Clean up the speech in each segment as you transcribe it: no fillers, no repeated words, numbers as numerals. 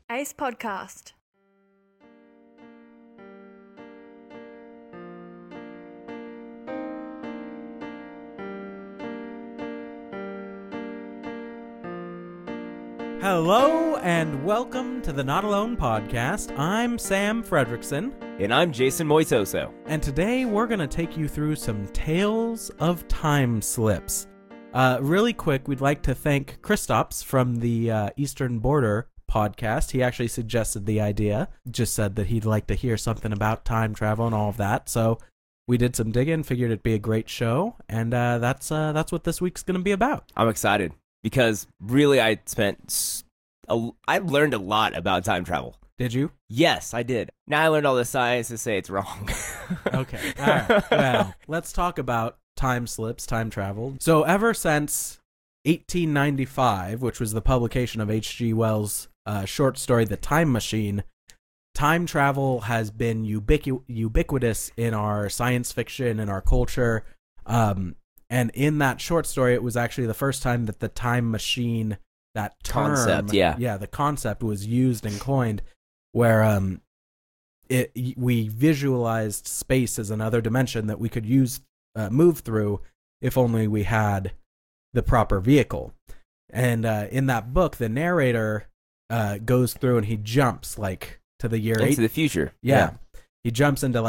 Ace Podcast. Hello and welcome to the Not Alone podcast. I'm Sam Fredrickson. And I'm Jason Moitoso. And today we're going to take you through some tales of time slips. Really quick, we'd like to thank Kristaps from the Eastern Border podcast. He actually suggested the idea, just said that he'd like to hear something about time travel and all of that. So we did some digging, figured it'd be a great show, and that's what this week's going to be about. I'm excited because really I learned a lot about time travel. Did you? Yes, I did. Now I learned all the science to say it's wrong. Okay. All right. Well, let's talk about time slips, time travel. So ever since 1895, which was the publication of H.G. Wells' short story, The Time Machine, time travel has been ubiquitous in our science fiction and our culture. And in that short story, it was actually the first time that the time machine, that term, concept, the concept was used and coined, where we visualized space as another dimension that we could move through if only we had the proper vehicle. And in that book, the narrator goes through and he jumps to the year into the future. Yeah. He jumps into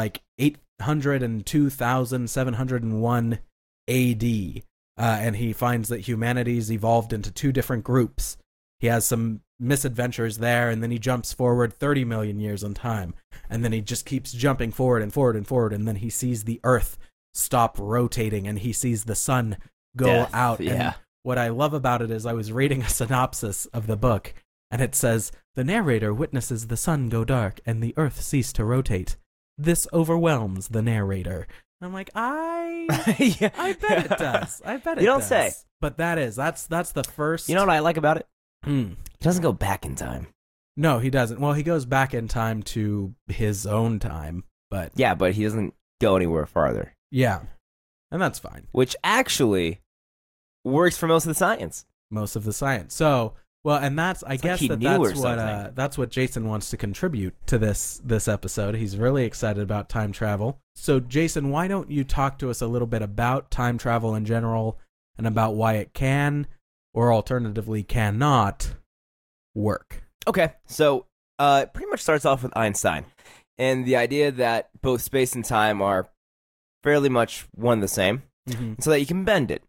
802,701 AD, and he finds that humanity's evolved into two different groups. He has some misadventures there, and then he jumps forward 30 million years in time, and then he just keeps jumping forward and forward and forward, and then he sees the Earth stop rotating, and he sees the sun go out. Yeah. And what I love about it is I was reading a synopsis of the book, and it says, the narrator witnesses the sun go dark and the Earth cease to rotate. This overwhelms the narrator. And I'm like, I bet it does. I bet it does. You don't say. But that's the first. You know what I like about it? He doesn't go back in time. No, he doesn't. Well, he goes back in time to his own time, but Yeah, but he doesn't go anywhere farther. yeah, and that's fine. Which actually works for most of the science. Most of the science. So, well, and that's I It's guess like he that knew or that's what something. that's what Jason wants to contribute to this episode. He's really excited about time travel. So, Jason, why don't you talk to us a little bit about time travel in general and about why it can, or alternatively cannot, work? Okay, so it pretty much starts off with Einstein and the idea that both space and time are fairly much one and the same, so that you can bend it.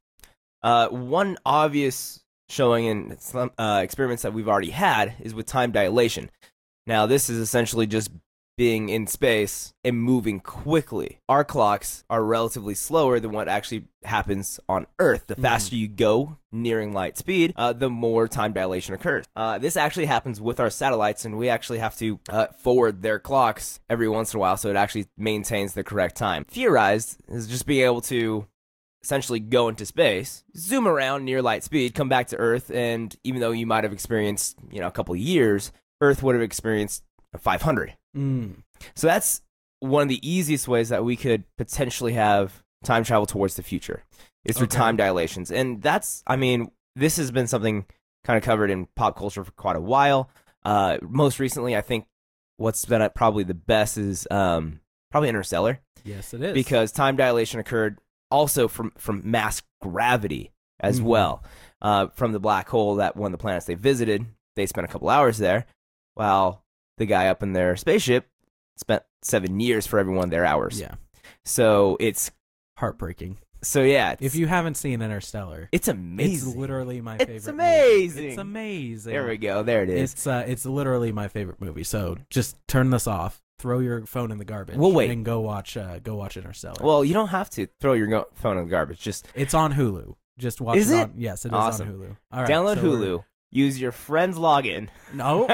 One obvious showing in some experiments that we've already had is with time dilation. Now, this is essentially just being in space and moving quickly. Our clocks are relatively slower than what actually happens on Earth. The faster you go, nearing light speed, the more time dilation occurs. This actually happens with our satellites, and we actually have to forward their clocks every once in a while so it actually maintains the correct time. Theorized is just being able to essentially go into space, zoom around near light speed, come back to Earth, and even though you might have experienced, a couple of years, Earth would have experienced 500. So that's one of the easiest ways that we could potentially have time travel towards the future is through time dilations. And this has been something kind of covered in pop culture for quite a while. Most recently, I think what's been probably the best is probably Interstellar. Yes, it is. Because time dilation occurred also from mass gravity as well. From the black hole that one of the planets they visited, they spent a couple hours there, while the guy up in their spaceship spent 7 years for every one of their hours. Yeah. So it's Heartbreaking. So yeah. If you haven't seen Interstellar, it's amazing. It's literally my favorite It's amazing. movie. It's amazing. There we go. There it is. It's literally my favorite movie. So just turn this off. Throw your phone in the garbage. We'll wait. And go watch Interstellar. Well, you don't have to throw your phone in the garbage. Just it's on Hulu. Just watch is it? Yes, it awesome. is on Hulu. All right, download so Hulu. Use your friend's login. No.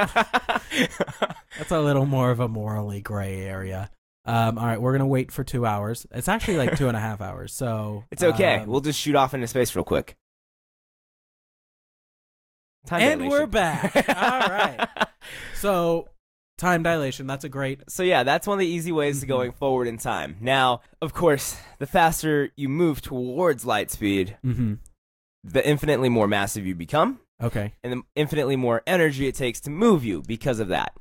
That's a little more of a morally gray area. All right, we're going to wait for 2 hours. It's actually like 2.5 hours, so... It's okay. We'll just shoot off into space real quick. Time and dilation. We're back. All right. So, time dilation, that's a great... So yeah, that's one of the easy ways to going forward in time. Now, of course, the faster you move towards light speed, the infinitely more massive you become, Okay. and infinitely more energy it takes to move you because of that.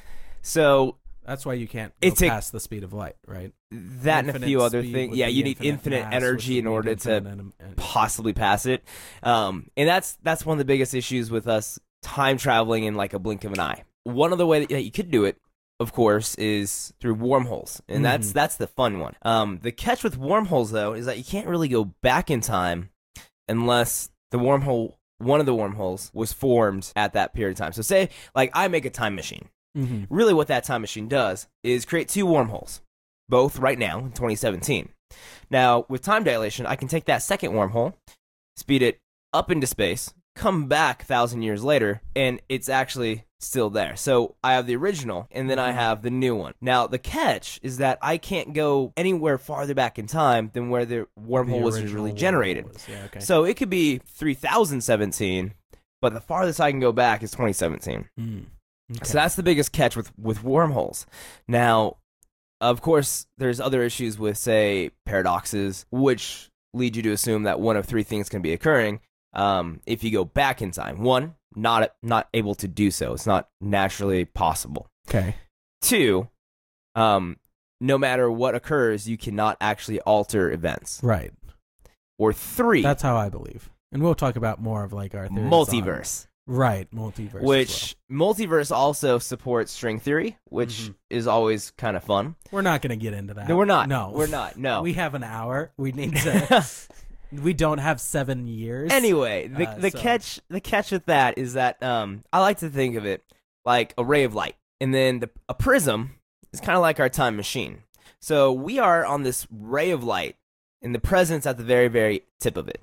So that's why you can't go past the speed of light, right? That and a few other things. Yeah, you need infinite energy in order to possibly pass it. And that's one of the biggest issues with us time traveling in like a blink of an eye. One of the ways that you could do it, of course, is through wormholes, and that's the fun one. The catch with wormholes, though, is that you can't really go back in time unless one of the wormholes was formed at that period of time. So say, like, I make a time machine. Really what that time machine does is create 2 wormholes, both right now in 2017. Now, with time dilation, I can take that second wormhole, speed it up into space, come back 1,000 years later, and it's actually still there. So I have the original, and then I have the new one. Now, the catch is that I can't go anywhere farther back in time than where the wormhole was originally generated. So it could be 3017, but the farthest I can go back is 2017. Okay. So that's the biggest catch with wormholes. Now, of course, there's other issues with, say, paradoxes, which lead you to assume that one of 3 things can be occurring if you go back in time. 1, not able to do so. It's not naturally possible. Okay. 2, no matter what occurs, you cannot actually alter events. Right. Or 3. That's how I believe. And we'll talk about more of like our theories multiverse. Right, multiverse. Which multiverse also supports string theory, which is always kind of fun. We're not going to get into that. No, we're not. No, we're not. No, we have an hour. We need to. We don't have 7 years. Anyway, the catch with that is that I like to think of it like a ray of light, and then a prism is kind of like our time machine. So we are on this ray of light, and the present's at the very, very tip of it.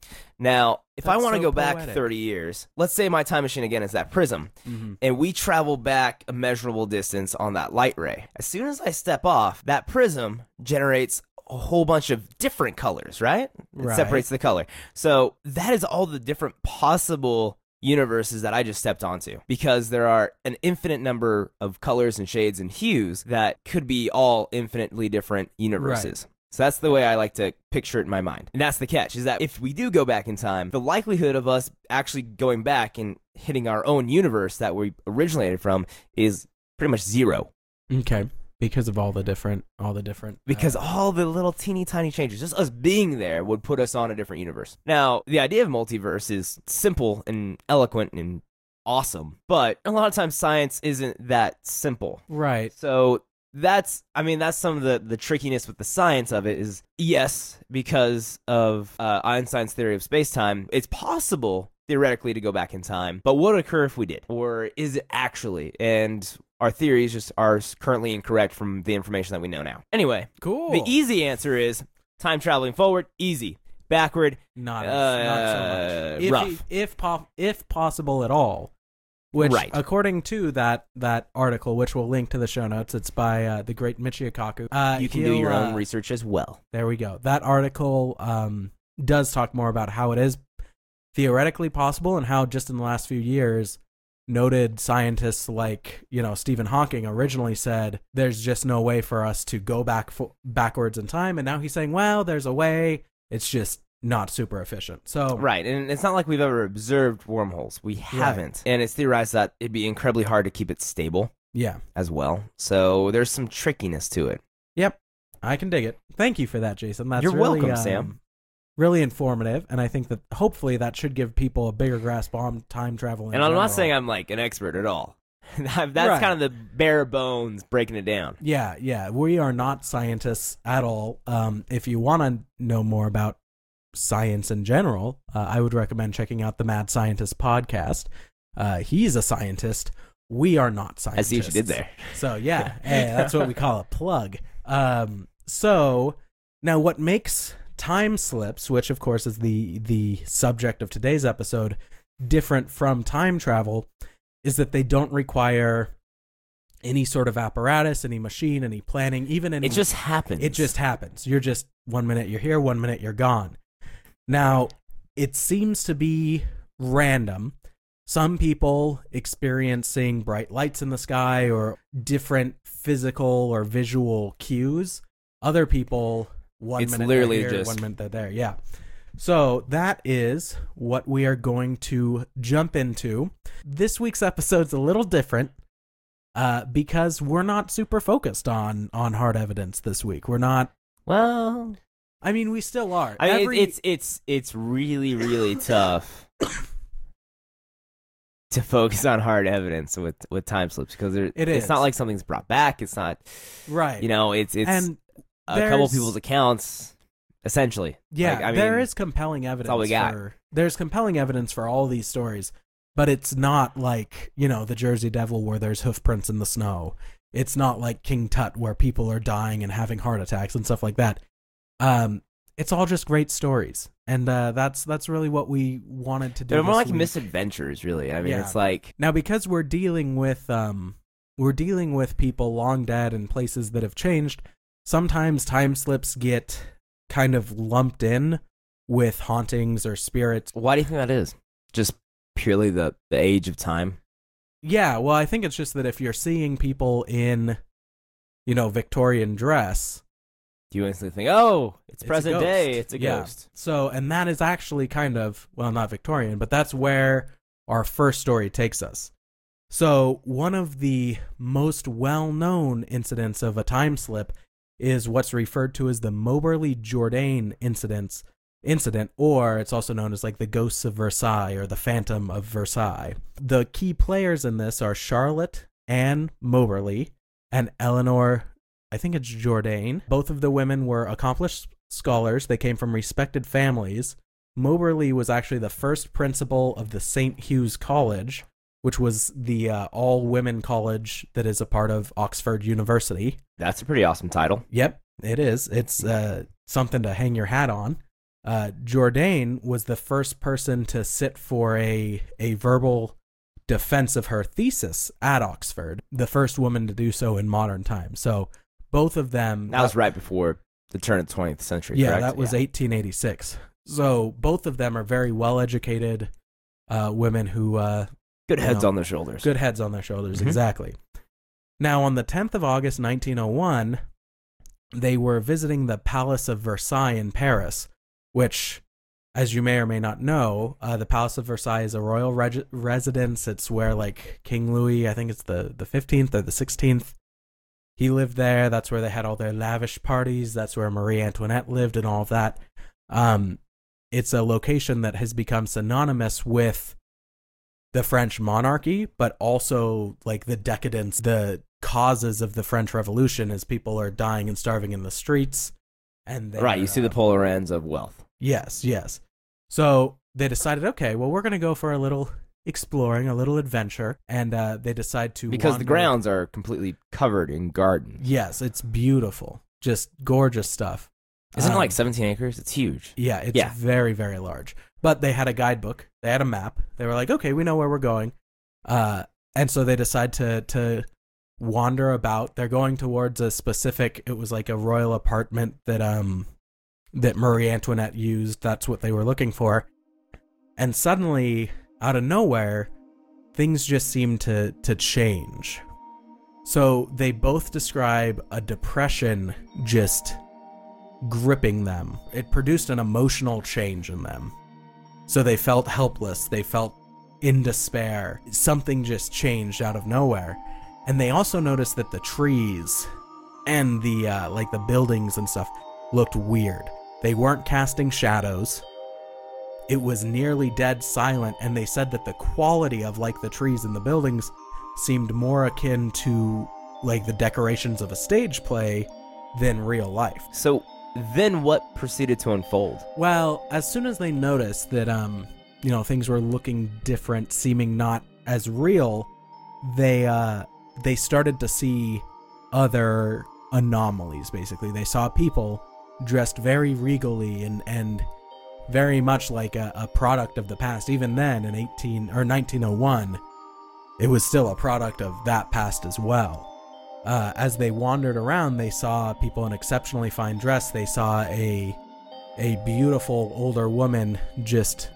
Now, if I want to go back 30 years, let's say my time machine again is that prism, and we travel back a measurable distance on that light ray. As soon as I step off, that prism generates a whole bunch of different colors, right? It separates the color. So that is all the different possible universes that I just stepped onto, because there are an infinite number of colors and shades and hues that could be all infinitely different universes. Right. So that's the way I like to picture it in my mind. And that's the catch, is that if we do go back in time, the likelihood of us actually going back and hitting our own universe that we originated from is pretty much 0. Okay. Because of all the different because all the little teeny tiny changes, just us being there, would put us on a different universe. Now, the idea of multiverse is simple and eloquent and awesome, but a lot of times science isn't that simple. Right. So that's some of the trickiness with the science of it is, yes, because of Einstein's theory of space-time, it's possible theoretically to go back in time, but what would occur if we did? Or is it actually? And our theories just are currently incorrect from the information that we know now. Anyway, cool. The easy answer is time traveling forward, easy. Backward, not so much. Rough. If possible at all. Which, according to that article, which we'll link to the show notes, it's by the great Michio Kaku. You can do your own research as well. There we go. That article does talk more about how it is theoretically possible and how just in the last few years, noted scientists like, Stephen Hawking originally said, there's just no way for us to go backwards in time. And now he's saying, well, there's a way. It's just not super efficient. So right, and it's not like we've ever observed wormholes. We haven't. And it's theorized that it'd be incredibly hard to keep it stable. Yeah. As well. So there's some trickiness to it. Yep. I can dig it. Thank you for that, Jason. That's You're really, welcome, Sam. Really informative, and I think that hopefully that should give people a bigger grasp on time travel. And I'm not saying I'm like an expert at all. That's kind of the bare bones breaking it down. Yeah. We are not scientists at all. If you want to know more about science in general, I would recommend checking out the Mad Scientist podcast. He's a scientist. We are not scientists. I see what you did there. So yeah, hey, that's what we call a plug. So now what makes time slips, which of course is the subject of today's episode, different from time travel, is that they don't require any sort of apparatus, any machine, any planning, even any... It just happens. It just happens. You're just, 1 minute you're here, 1 minute you're gone. Now, it seems to be random. Some people experiencing bright lights in the sky or different physical or visual cues. Other people, 1 minute they're here, 1 minute they're there. Yeah. So that is what we are going to jump into. This week's episode's a little different because we're not super focused on hard evidence this week. We're not. Well, I mean, we still are. I mean, it's really, really tough to focus on hard evidence with time slips because it's not like something's brought back. It's not right. It's and a couple people's accounts. Essentially, yeah, there is compelling evidence. That's all we got. There's compelling evidence for all these stories, but it's not like the Jersey Devil where there's hoof prints in the snow. It's not like King Tut where people are dying and having heart attacks and stuff like that. It's all just great stories, and that's really what we wanted to do. They're more like misadventures, really. I mean, it's like now because we're dealing with people long dead and places that have changed. Sometimes time slips get kind of lumped in with hauntings or spirits. Why do you think that is? Just purely the age of time? Yeah, well, I think it's just that if you're seeing people in, Victorian dress, you instantly think, oh, it's present day, it's a ghost. So, and that is actually kind of, well, not Victorian, but that's where our first story takes us. So, one of the most well-known incidents of a time slip is what's referred to as the Moberly Jourdain incident, or it's also known as like the Ghosts of Versailles or the Phantom of Versailles. The key players in this are Charlotte Anne Moberly and Eleanor, I think it's Jourdain. Both of the women were accomplished scholars. They came from respected families. Moberly was actually the first principal of the St. Hugh's College, which was the all-women college that is a part of Oxford University. That's a pretty awesome title. Yep, it is. It's something to hang your hat on. Jourdain was the first person to sit for a verbal defense of her thesis at Oxford, the first woman to do so in modern times. So both of them... That was right before the turn of the 20th century, yeah, correct? That was 1886. So both of them are very well-educated women who... good heads on their shoulders. Good heads on their shoulders, exactly. Now, on the 10th of August, 1901, they were visiting the Palace of Versailles in Paris, which, as you may or may not know, the Palace of Versailles is a royal residence. It's where, like, King Louis, I think it's the 15th or the 16th, he lived there. That's where they had all their lavish parties. That's where Marie Antoinette lived and all of that. It's a location that has become synonymous with the French monarchy, but also like the decadence, the causes of the French Revolution as people are dying and starving in the streets. And right, you see the polar ends of wealth. Yes. So they decided, okay, well, we're going to go for a little exploring, a little adventure, and they decide to because the grounds are completely covered in gardens. Yes, it's beautiful, just gorgeous stuff. Isn't it like 17 acres? It's huge. Yeah, it's very, very large. But they had a guidebook. They had a map. They were like, okay, we know where we're going. And so they decide to wander about. They're going towards a specific, it was like a royal apartment that Marie Antoinette used. That's what they were looking for. And suddenly, out of nowhere, things just seem to change. So they both describe a depression just gripping them. It produced an emotional change in them. So they felt helpless. They felt in despair. Something just changed out of nowhere. And they also noticed that the trees and the buildings and stuff looked weird. They weren't casting shadows. It was nearly dead silent, and they said that the quality of like the trees and the buildings seemed more akin to like the decorations of a stage play than real life. So then what proceeded to unfold? Well, as soon as they noticed that things were looking different, seeming not as real, they started to see other anomalies. Basically, they saw people dressed very regally and very much like a product of the past. Even then, in 1901, it was still a product of that past as well. As they wandered around, they saw people in exceptionally fine dress. They saw a beautiful older woman just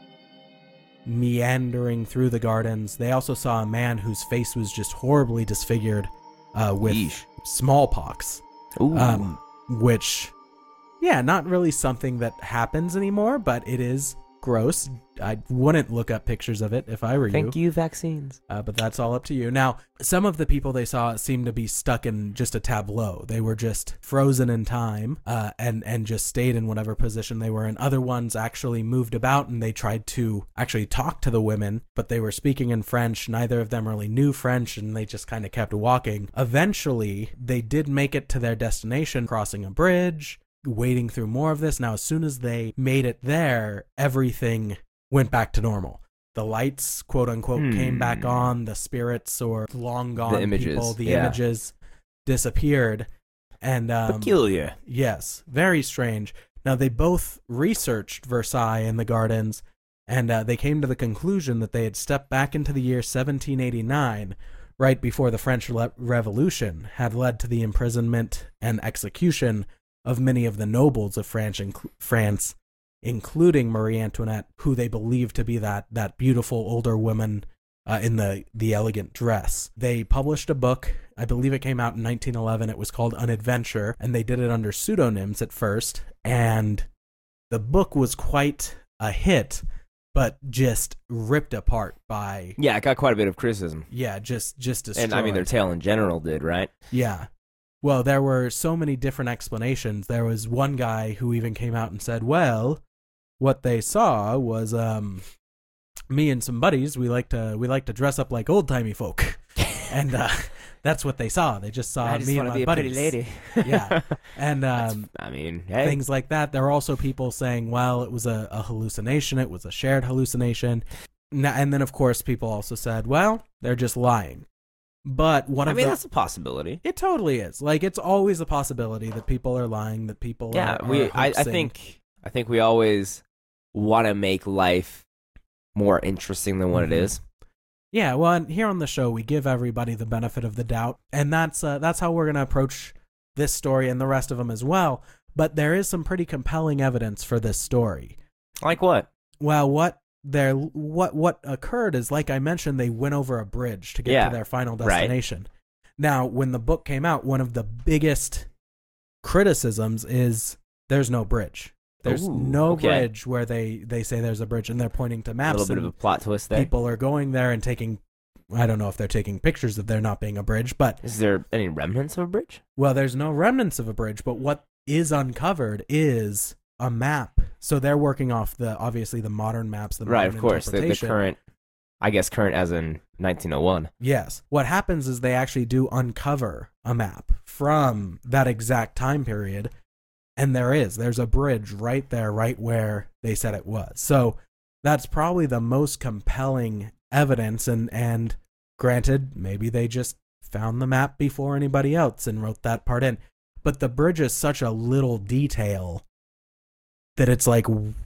meandering through the gardens. They also saw a man whose face was just horribly disfigured with smallpox, which Yeah, not really something that happens anymore, but it is gross. I wouldn't look up pictures of it if I were you. Thank you, vaccines. But that's all up to you. Now, some of the people they saw seemed to be stuck in just a tableau. They were just frozen in time and just stayed in whatever position they were in. Other ones actually moved about, and they tried to actually talk to the women, but they were speaking in French. Neither of them really knew French, and they just kind of kept walking. Eventually, they did make it to their destination, crossing a bridge, wading through more of this. Now, as soon as they made it there, everything went back to normal. The lights, quote unquote, came back on. The spirits or long gone people, the images disappeared. And peculiar. Yes, very strange. Now, they both researched Versailles and the gardens, and they came to the conclusion that they had stepped back into the year 1789, right before the French Revolution had led to the imprisonment and execution of many of the nobles of France, including Marie Antoinette, who they believed to be that beautiful older woman in the elegant dress. They published a book. I believe it came out in 1911. It was called An Adventure, and they did it under pseudonyms at first. And the book was quite a hit, but just ripped apart by... Yeah, it got quite a bit of criticism. Yeah, just destroyed. And I mean, their tale in general did, right? Yeah. Well, there were so many different explanations. There was one guy who even came out and said, well, what they saw was me and some buddies, we like to dress up like old-timey folk. And that's what they saw. They just saw me and my buddies. Pretty lady. Yeah. And hey. Things like that. There were also people saying, well, it was a hallucination. It was a shared hallucination. And then, of course, people also said, well, they're just lying. But that's a possibility. It totally is. Like, it's always a possibility that people are lying, that people are I think we always want to make life more interesting than what it is. Yeah, well, and here on the show, we give everybody the benefit of the doubt, and that's how we're going to approach this story and the rest of them as well. But there is some pretty compelling evidence for this story. Like what? Well, what occurred is, like I mentioned, they went over a bridge to get to their final destination. Right. Now, when the book came out, one of the biggest criticisms is there's no bridge. There's no bridge where they say there's a bridge, and they're pointing to maps. A little bit of a plot twist there. People are going there and taking, I don't know if they're taking pictures of there not being a bridge, but... Is there any remnants of a bridge? Well, there's no remnants of a bridge, but what is uncovered is a map. So they're working off obviously the modern maps, the modern right, of course, the current, I guess current as in 1901. Yes. What happens is they actually do uncover a map from that exact time period, and there's a bridge right there, right where they said it was. So that's probably the most compelling evidence, and granted, maybe they just found the map before anybody else and wrote that part in. But the bridge is such a little detail that it's like,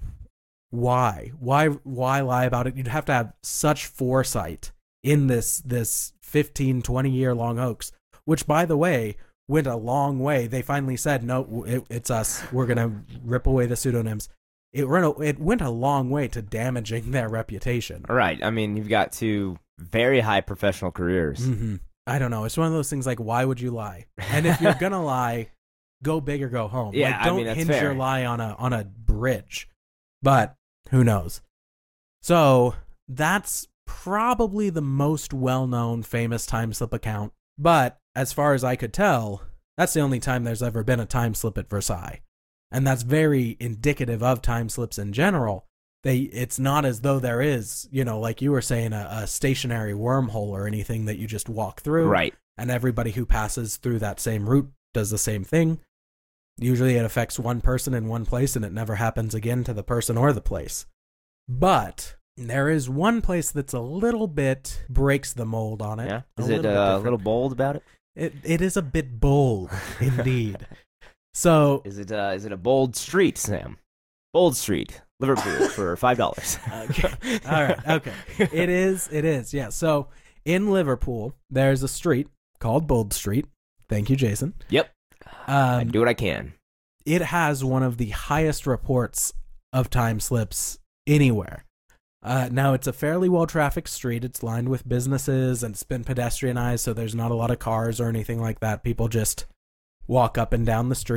why lie about it? You'd have to have such foresight in this 15, 20 year long hoax, which, by the way, went a long way. They finally said, no, it's us. We're going to rip away the pseudonyms. It went a long way to damaging their reputation. Right. I mean, you've got two very high professional careers. Mm-hmm. I don't know. It's one of those things like, why would you lie? And if you're going to lie, go big or go home. Yeah, like, don't hinge fair. your lie on a bridge. But who knows? So that's probably the most well-known famous time slip account. But as far as I could tell, that's the only time there's ever been a time slip at Versailles. And that's very indicative of time slips in general. It's not as though there is, like you were saying, a stationary wormhole or anything that you just walk through. Right. And everybody who passes through that same route does the same thing. Usually it affects one person in one place, and it never happens again to the person or the place. But there is one place that's a little bit breaks the mold on it. Yeah. Is it a little bold about it? It is a bit bold, indeed. So is it a bold street, Sam? Bold Street, Liverpool, for $5. Okay. All right. Okay. It is. Yeah. So in Liverpool, there's a street called Bold Street. Thank you, Jason. Yep. I do what I can. It has one of the highest reports of time slips anywhere. Now, it's a fairly well-trafficked street. It's lined with businesses, and it's been pedestrianized, so there's not a lot of cars or anything like that. People just walk up and down the street.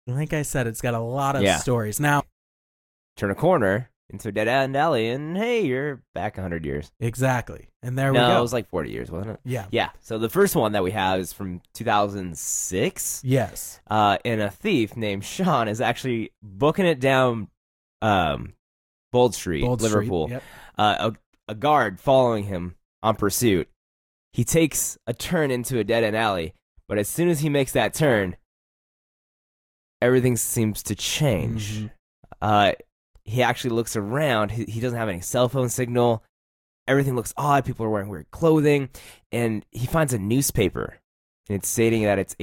Like I said, it's got a lot of Yeah. stories. Now, Turn a corner into a dead end alley, and hey, you're back 100 years. exactly. And there we No, go. it was like 40 years, wasn't it? Yeah. Yeah. So the first one that we have is from 2006. Yes. And a thief named Sean is actually booking it down Bold Street, Bold Liverpool. Street. Yep. A guard following him on pursuit. He takes a turn into a dead end alley, but as soon as he makes that turn, everything seems to change. Mhm. He actually looks around. He doesn't have any cell phone signal. Everything looks odd. People are wearing weird clothing, and he finds a newspaper. And it's stating that it's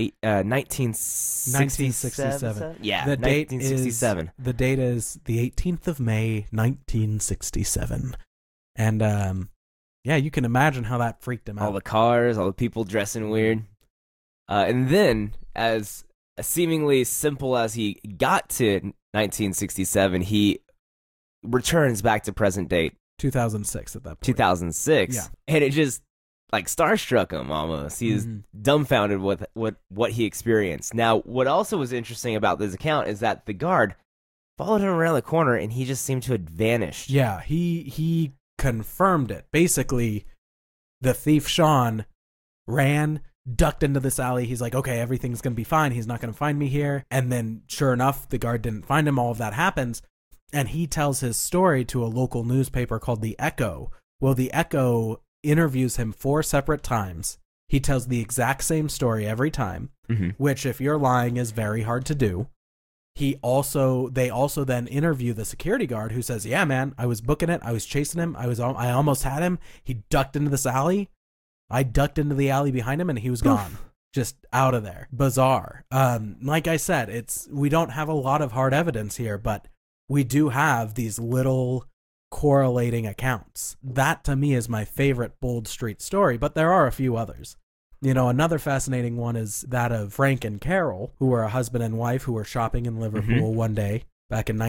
1967. Yeah, The date 1967. The date is the 18th of May, 1967. And yeah, you can imagine how that freaked him out. All the cars, all the people dressing weird. And then, as seemingly simple as he got to 1967, he returns back to present date 2006 at that point. 2006. Yeah. And it just like starstruck him almost. He is dumbfounded with what he experienced. Now, what also was interesting about this account is that the guard followed him around the corner and he just seemed to have vanished. Yeah, he confirmed it. Basically, the thief Sean ran, ducked into this alley. He's like, okay, everything's going to be fine. He's not going to find me here. And then sure enough, the guard didn't find him. All of that happens. And he tells his story to a local newspaper called The Echo. Well, The Echo interviews him 4 separate times. He tells the exact same story every time, which if you're lying is very hard to do. They also then interview the security guard who says, yeah, man, I was booking it. I was chasing him. I almost had him. He ducked into this alley. I ducked into the alley behind him and he was gone. Just out of there. Bizarre. Like I said, we don't have a lot of hard evidence here, but we do have these little correlating accounts. That to me is my favorite Bold Street story, but there are a few others. You know, another fascinating one is that of Frank and Carol, who were a husband and wife who were shopping in Liverpool one day back in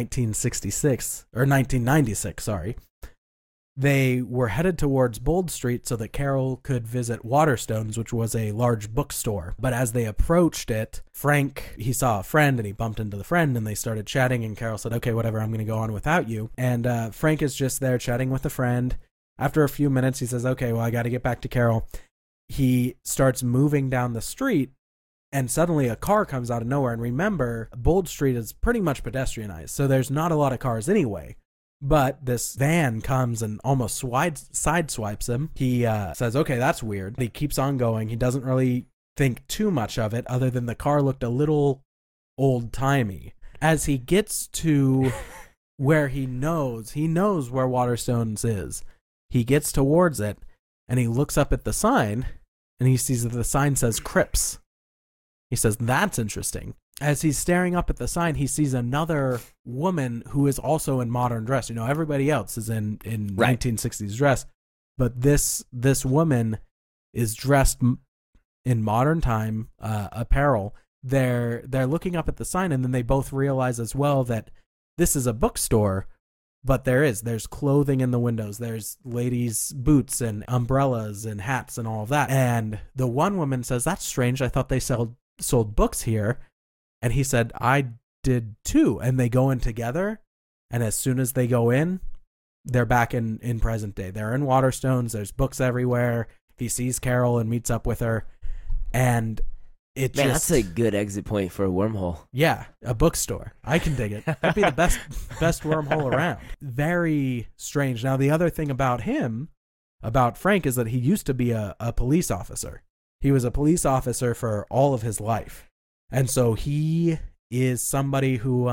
1996, sorry. They were headed towards Bold Street so that Carol could visit Waterstones, which was a large bookstore. But as they approached it, Frank, he saw a friend and he bumped into the friend and they started chatting and Carol said, okay, whatever, I'm going to go on without you. And Frank is just there chatting with a friend. After a few minutes, he says, okay, well, I got to get back to Carol. He starts moving down the street and suddenly a car comes out of nowhere. And remember, Bold Street is pretty much pedestrianized, so there's not a lot of cars anyway. But this van comes and almost sideswipes him. He says, okay, that's weird. He keeps on going. He doesn't really think too much of it other than the car looked a little old-timey. As he gets to where he knows where Waterstones is. He gets towards it and he looks up at the sign and he sees that the sign says Crips. He says, that's interesting. As he's staring up at the sign, he sees another woman who is also in modern dress. You know, everybody else is in 1960s dress, but this woman is dressed in modern time apparel. They're looking up at the sign, and then they both realize as well that this is a bookstore, but there's clothing in the windows. There's ladies' boots and umbrellas and hats and all of that. And the one woman says, that's strange. I thought they sold books here. And he said, I did too. And they go in together. And as soon as they go in, they're back in present day. They're in Waterstones. There's books everywhere. He sees Carol and meets up with her. And that's a good exit point for a wormhole. Yeah, a bookstore. I can dig it. That'd be the best wormhole around. Very strange. Now, the other thing about Frank, is that he used to be a police officer. He was a police officer for all of his life. And so he is somebody who,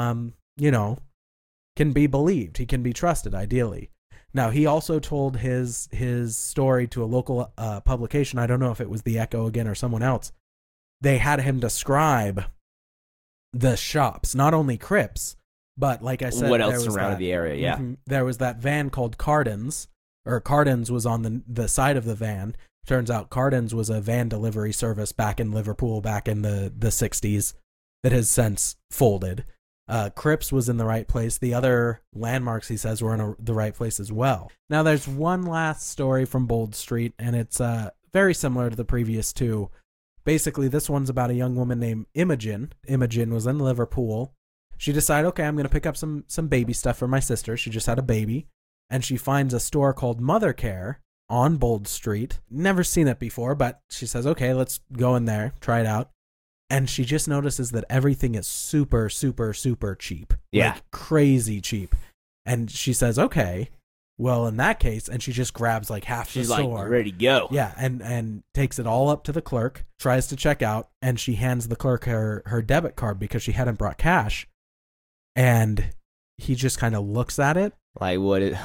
can be believed. He can be trusted, ideally. Now, he also told his story to a local publication. I don't know if it was The Echo again or someone else. They had him describe the shops, not only Crips, but like I said, what else surrounded the area, yeah. There was that van called Cardin's, or Cardin's was on the side of the van. Turns out Cardin's was a van delivery service back in Liverpool back in the 60s that has since folded. Crips was in the right place. The other landmarks, he says, were in the right place as well. Now, there's one last story from Bold Street, and it's very similar to the previous two. basically, this one's about a young woman named Imogen. Imogen was in Liverpool. She decided, okay, I'm going to pick up some baby stuff for my sister. She just had a baby. And she finds a store called Mother Care on Bold Street. Never seen it before, but she says, okay, let's go in there, try it out. And she just notices that everything is super, super, super cheap. Yeah. Like crazy cheap. And she says, okay, well, in that case, and she just grabs like half the store. She's like, ready to go. Yeah, and takes it all up to the clerk, tries to check out, and she hands the clerk her debit card because she hadn't brought cash. And he just kind of looks at it. Like, what is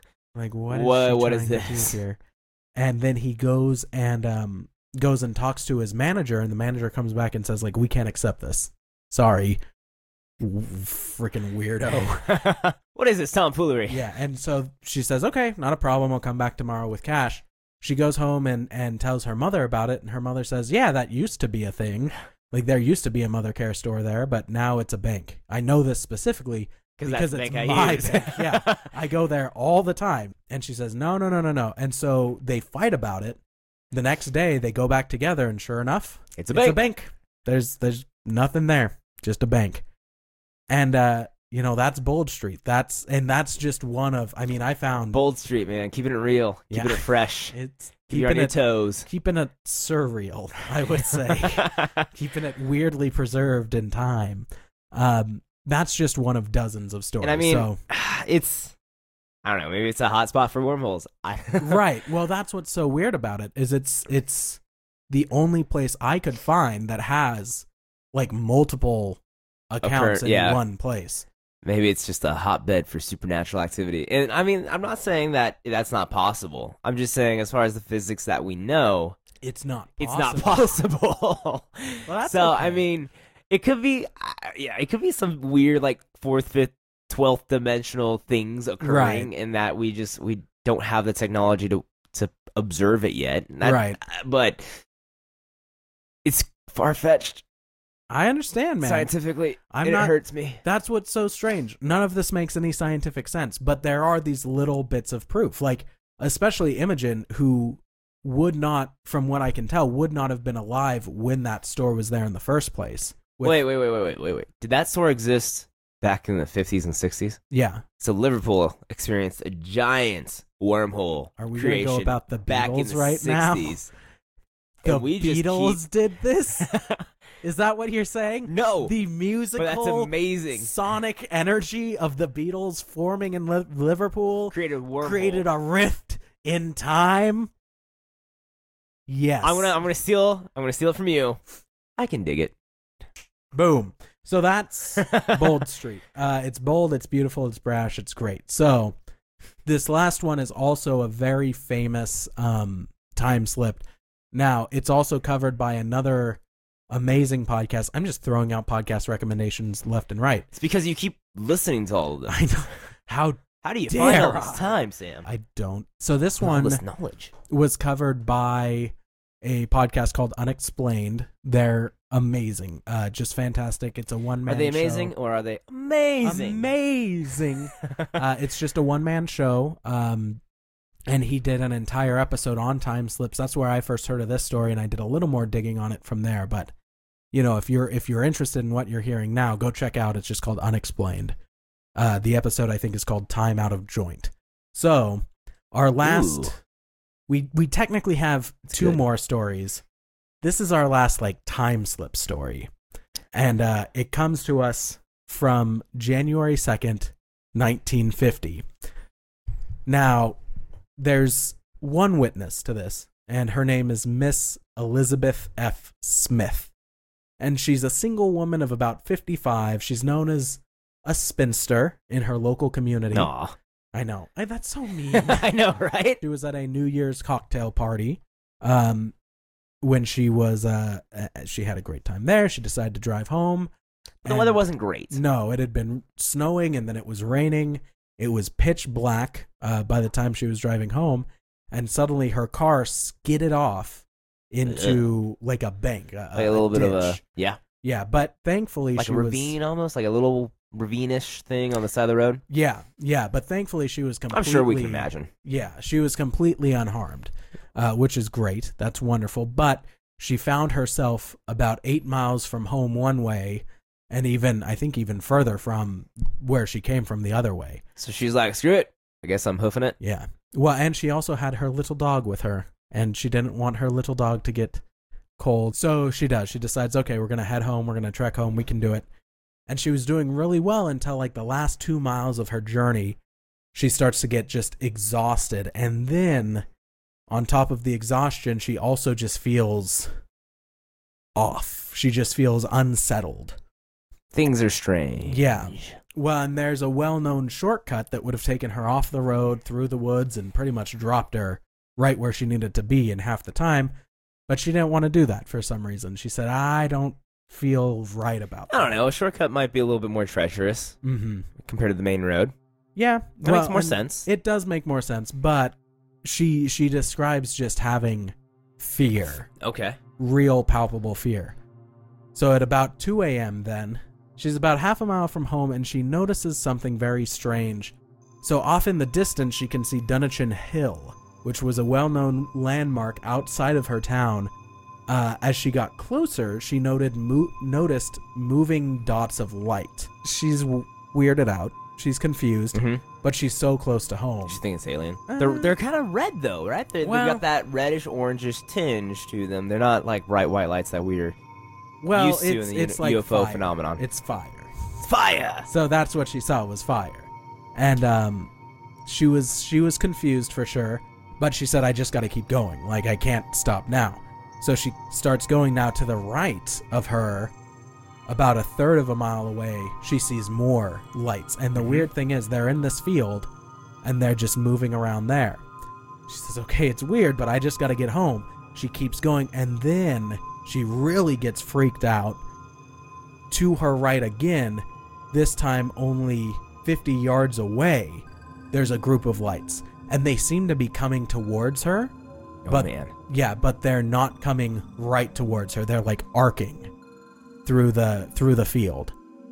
What is this here? And then he goes and talks to his manager, and the manager comes back and says, like, we can't accept this. Sorry. Freaking weirdo. What is this tomfoolery? Yeah, and so she says, okay, not a problem. I'll come back tomorrow with cash. She goes home and tells her mother about it, and her mother says, yeah, that used to be a thing. Like, there used to be a Mother Care store there, but now it's a bank. I know this specifically because it's my bank. Yeah, I go there all the time. And she says, no. And so they fight about it. The next day, they go back together, and sure enough, it's a bank. There's nothing there, just a bank. And that's Bold Street. That's just one of. I mean, I found Bold Street, man, keeping it real, keeping it fresh. It's keeping you on your toes, keeping it surreal. I would say, keeping it weirdly preserved in time. That's just one of dozens of stories. And I mean, it's. I don't know. Maybe it's a hot spot for wormholes. Right. Well, that's what's so weird about it is it's the only place I could find that has like multiple accounts in one place. Maybe it's just a hotbed for supernatural activity. And I mean, I'm not saying that that's not possible. I'm just saying as far as the physics that we know, it's not possible. It's not possible. Well, that's so, okay. I mean, it could be it could be some weird like 4th, 5th, 12th dimensional things occurring in that we don't have the technology to observe it yet. Right. But it's far-fetched. I understand, man. Scientifically, it hurts me. That's what's so strange. None of this makes any scientific sense, but there are these little bits of proof. Like, especially Imogen, who would not, from what I can tell, would not have been alive when that store was there in the first place. Wait. Did that store exist back in the 50s and 60s? Yeah. So Liverpool experienced a giant wormhole. Are we going to go about the Beatles right 60s. now? The Beatles did this? Is that what you're saying? No. The musical, but that's amazing. Sonic energy of the Beatles forming in Liverpool created a rift in time. Yes. I'm gonna steal it from you. I can dig it. Boom. So that's Bold Street. It's bold, it's beautiful, it's brash, it's great. So this last one is also a very famous time slip. Now, it's also covered by another amazing podcast. I'm just throwing out podcast recommendations left and right. It's because you keep listening to all of them. I know. How do you find all this time, Sam? I don't. So this one knowledge was covered by a podcast called Unexplained. They're amazing. Just fantastic. It's a one-man show. Are they amazing or are they amazing? Amazing. It's just a one-man show. And he did an entire episode on time slips. That's where I first heard of this story, and I did a little more digging on it from there. But, if you're interested in what you're hearing now, go check out. It's just called Unexplained. The episode, I think, is called Time Out of Joint. So, our last... We technically have two more stories. This is our last, time slip story. And it comes to us from January 2nd, 1950. Now... There's one witness to this, and her name is Miss Elizabeth F. Smith. And she's a single woman of about 55. She's known as a spinster in her local community. Aw. I know. That's so mean. I know, right? She was at a New Year's cocktail party. When she was, she had a great time there. She decided to drive home. The weather wasn't great. No, it had been snowing, and then it was raining. It was pitch black by the time she was driving home, and suddenly her car skidded off into a bank, a little ditch. Bit of a yeah. But thankfully, she was ravine almost, like a little ravine-ish thing on the side of the road. Yeah. But thankfully, she was completely. I'm sure we can imagine. Yeah, she was completely unharmed, which is great. That's wonderful. But she found herself about 8 miles from home one way, and I think even further from where she came from the other way. So she's like, screw it. I guess I'm hoofing it. Yeah. Well, and she also had her little dog with her, and she didn't want her little dog to get cold. So she does. She decides, okay, we're going to head home. We're going to trek home. We can do it. And she was doing really well until like the last 2 miles of her journey. She starts to get just exhausted. And then on top of the exhaustion, she also just feels off. She just feels unsettled. Things are strange. Yeah. Well, and there's a well-known shortcut that would have taken her off the road, through the woods, and pretty much dropped her right where she needed to be in half the time. But she didn't want to do that for some reason. She said, I don't feel right about that. I don't know. A shortcut might be a little bit more treacherous compared to the main road. Yeah. That makes more sense. It does make more sense, but she describes just having fear. Okay. Real palpable fear. So at about 2 a.m. then, she's about half a mile from home and she notices something very strange. So off in the distance, she can see Dunnichen Hill, which was a well-known landmark outside of her town. As she got closer, she noticed moving dots of light. She's weirded out. She's confused, but she's so close to home. She thinks it's alien. They're kind of red, though, right? They've got that reddish-orangish tinge to them. They're not like bright white lights that we're used to in the like UFO fire. phenomenon. It's fire. It's fire! So that's what she saw was fire. And she was confused for sure, but she said, I just got to keep going. Like, I can't stop now. So she starts going now to the right of her. About a third of a mile away, she sees more lights. And the weird thing is, they're in this field, and they're just moving around there. She says, okay, it's weird, but I just got to get home. She keeps going, and then she really gets freaked out. To her right again, this time only 50 yards away, there's a group of lights. And they seem to be coming towards her. But, man. Yeah, but they're not coming right towards her. They're like arcing through the field.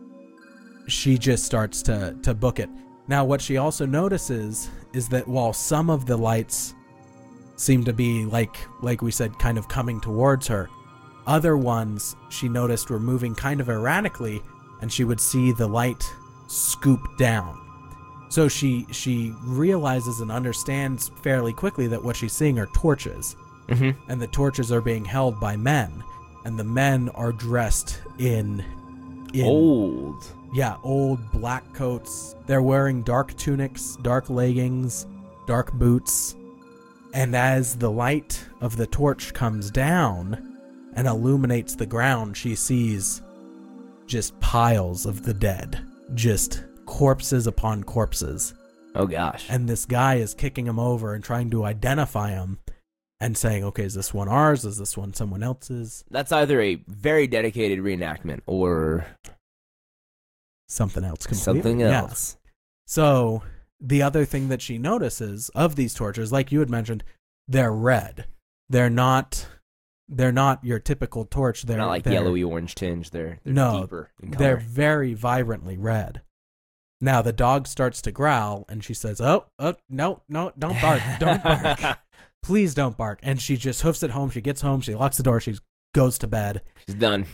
She just starts to book it. Now, what she also notices is that while some of the lights seem to be like we said, kind of coming towards her, other ones she noticed were moving kind of erratically, and she would see the light scoop down. So she realizes and understands fairly quickly that what she's seeing are torches. And the torches are being held by men. And the men are dressed in old. Yeah, old black coats. They're wearing dark tunics, dark leggings, dark boots. And as the light of the torch comes down and illuminates the ground, she sees just piles of the dead. Just corpses upon corpses. Oh, gosh. And this guy is kicking them over and trying to identify them and saying, okay, is this one ours? Is this one someone else's? That's either a very dedicated reenactment or something else completely. Something else. Yeah. So the other thing that she notices of these torches, like you had mentioned, they're red. They're not your typical torch. They're not like yellowy orange tinge. They're deeper in color. They're very vibrantly red. Now the dog starts to growl, and she says, "Oh, no, don't bark, don't bark, please don't bark." And she just hoofs it home. She gets home. She locks the door. She goes to bed. She's done.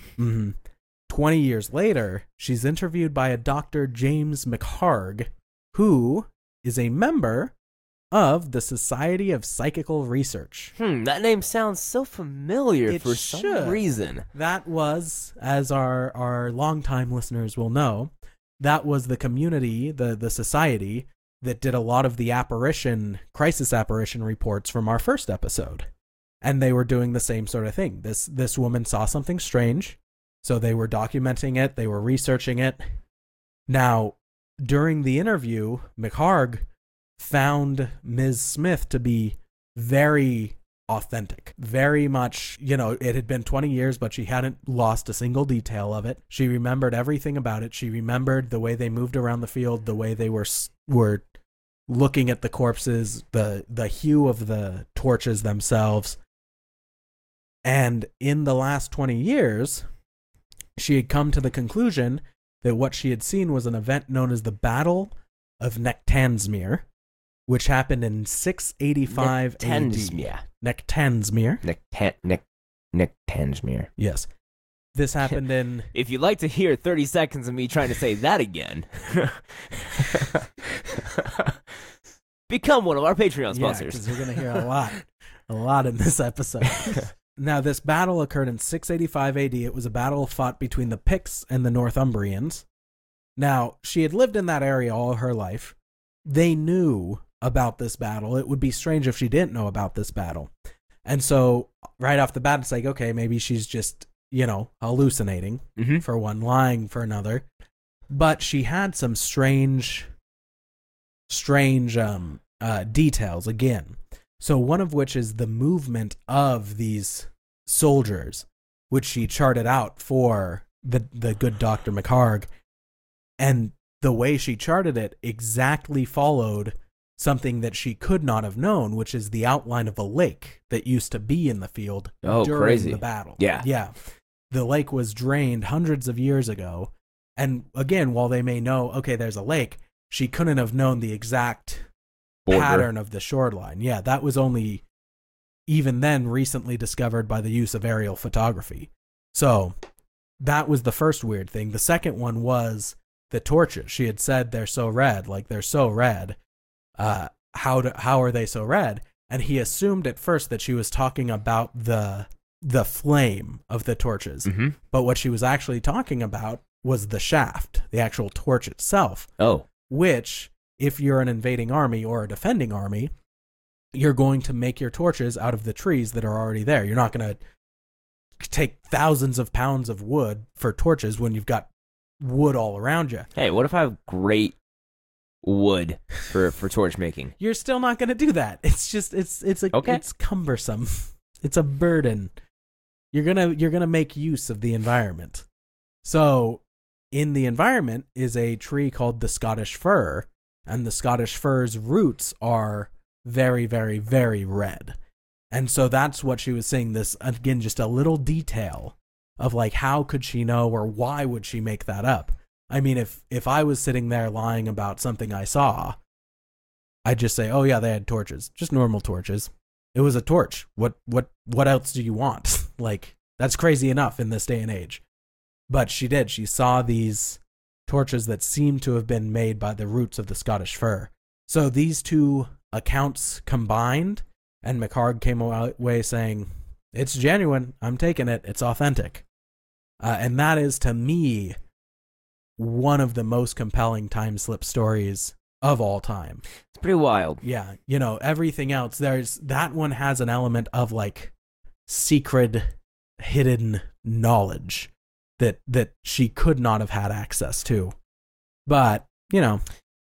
20 years later, she's interviewed by a Dr. James McHarg, who is a member of the Society of Psychical Research. That name sounds so familiar for some reason. That was, as our longtime listeners will know, that was the community, the society, that did a lot of the crisis apparition reports from our first episode. And they were doing the same sort of thing. This woman saw something strange, so they were documenting it, they were researching it. Now, during the interview, McHarg found Ms. Smith to be very authentic. Very much, it had been 20 years, but she hadn't lost a single detail of it. She remembered everything about it. She remembered the way they moved around the field, the way they were looking at the corpses, the hue of the torches themselves. And in the last 20 years, she had come to the conclusion that what she had seen was an event known as the Battle of Nectansmere, which happened in 685 AD. Nectansmere. Nick Tanzmere. Yes. This happened in... If you'd like to hear 30 seconds of me trying to say that again, become one of our Patreon sponsors. because you're going to hear a lot in this episode. Now, this battle occurred in 685 AD. It was a battle fought between the Picts and the Northumbrians. Now, she had lived in that area all her life. They knew about this battle. It would be strange if she didn't know about this battle. And so, right off the bat, it's like, okay, maybe she's just, hallucinating, for one, lying for another. But she had some strange details again. So one of which is the movement of these soldiers, which she charted out for the good Dr. McHarg. And the way she charted it exactly followed something that she could not have known, which is the outline of a lake that used to be in the field during the battle. Yeah. The lake was drained hundreds of years ago. And again, while they may know, okay, there's a lake, she couldn't have known the exact pattern of the shoreline. Yeah, that was only, even then, recently discovered by the use of aerial photography. So that was the first weird thing. The second one was the torches. She had said they're so red, like they're so red. How are they so red? And he assumed at first that she was talking about the flame of the torches. But what she was actually talking about was the shaft, the actual torch itself. Which, if you're an invading army or a defending army, you're going to make your torches out of the trees that are already there. You're not going to take thousands of pounds of wood for torches when you've got wood all around you. Hey, what if I have great wood for torch making? You're still not going to do that. It's just it's cumbersome. It's a burden. You're gonna make use of the environment. So in the environment is a tree called the Scottish fir, and the Scottish fir's roots are very, very, very red. And so that's what she was saying. This, again, just a little detail of like, how could she know, or why would she make that up? I mean, if I was sitting there lying about something I saw, I'd just say, oh yeah, they had torches, just normal torches. It was a torch. What else do you want? Like, that's crazy enough in this day and age. But she did. She saw these torches that seemed to have been made by the roots of the Scottish fir. So these two accounts combined, and McHarg came away saying, it's genuine. I'm taking it. It's authentic. And that is, to me, one of the most compelling time slip stories of all time. It's pretty wild. Yeah. Everything else, that one has an element of like secret, hidden knowledge that she could not have had access to. But, Yeah.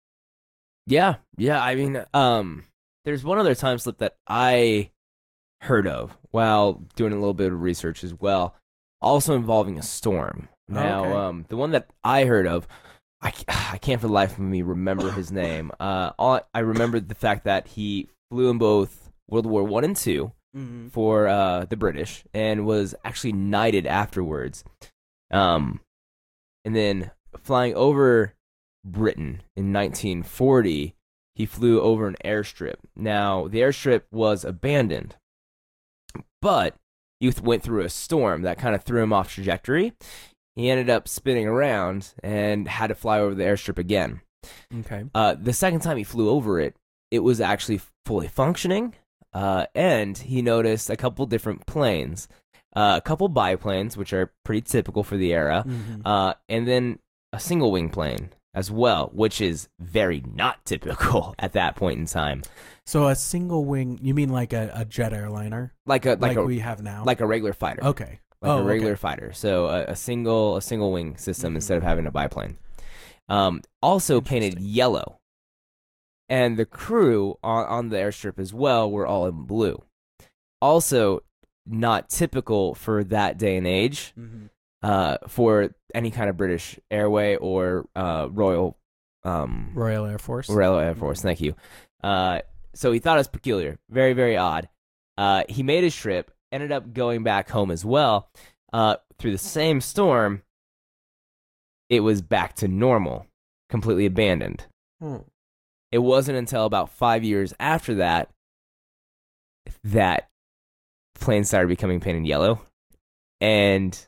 I mean, there's one other time slip that I heard of while doing a little bit of research as well, also involving a storm. Now, the one that I heard of, I can't for the life of me remember his name. I remember the fact that he flew in both World War I and II for the British, and was actually knighted afterwards. And then flying over Britain in 1940, he flew over an airstrip. Now, the airstrip was abandoned, but he went through a storm that kind of threw him off trajectory. He ended up spinning around and had to fly over the airstrip again. Okay. The second time he flew over it, it was actually fully functioning, and he noticed a couple different planes, a couple biplanes, which are pretty typical for the era, and then a single wing plane as well, which is very not typical at that point in time. So a single wing, you mean like a jet airliner? Like we have now? Like a regular fighter. Okay. Like a regular fighter. So a single instead system instead of having a biplane. Also painted yellow. And the crew on the airstrip as well were all in blue. Also not typical for that day and age, for any kind of British Airway or Royal Air Force. Royal Air Force, thank you. So he thought it was peculiar. Very, very odd. He made his trip, ended up going back home as well. Through the same storm, it was back to normal, completely abandoned. It wasn't until about 5 years after that planes started becoming painted yellow, and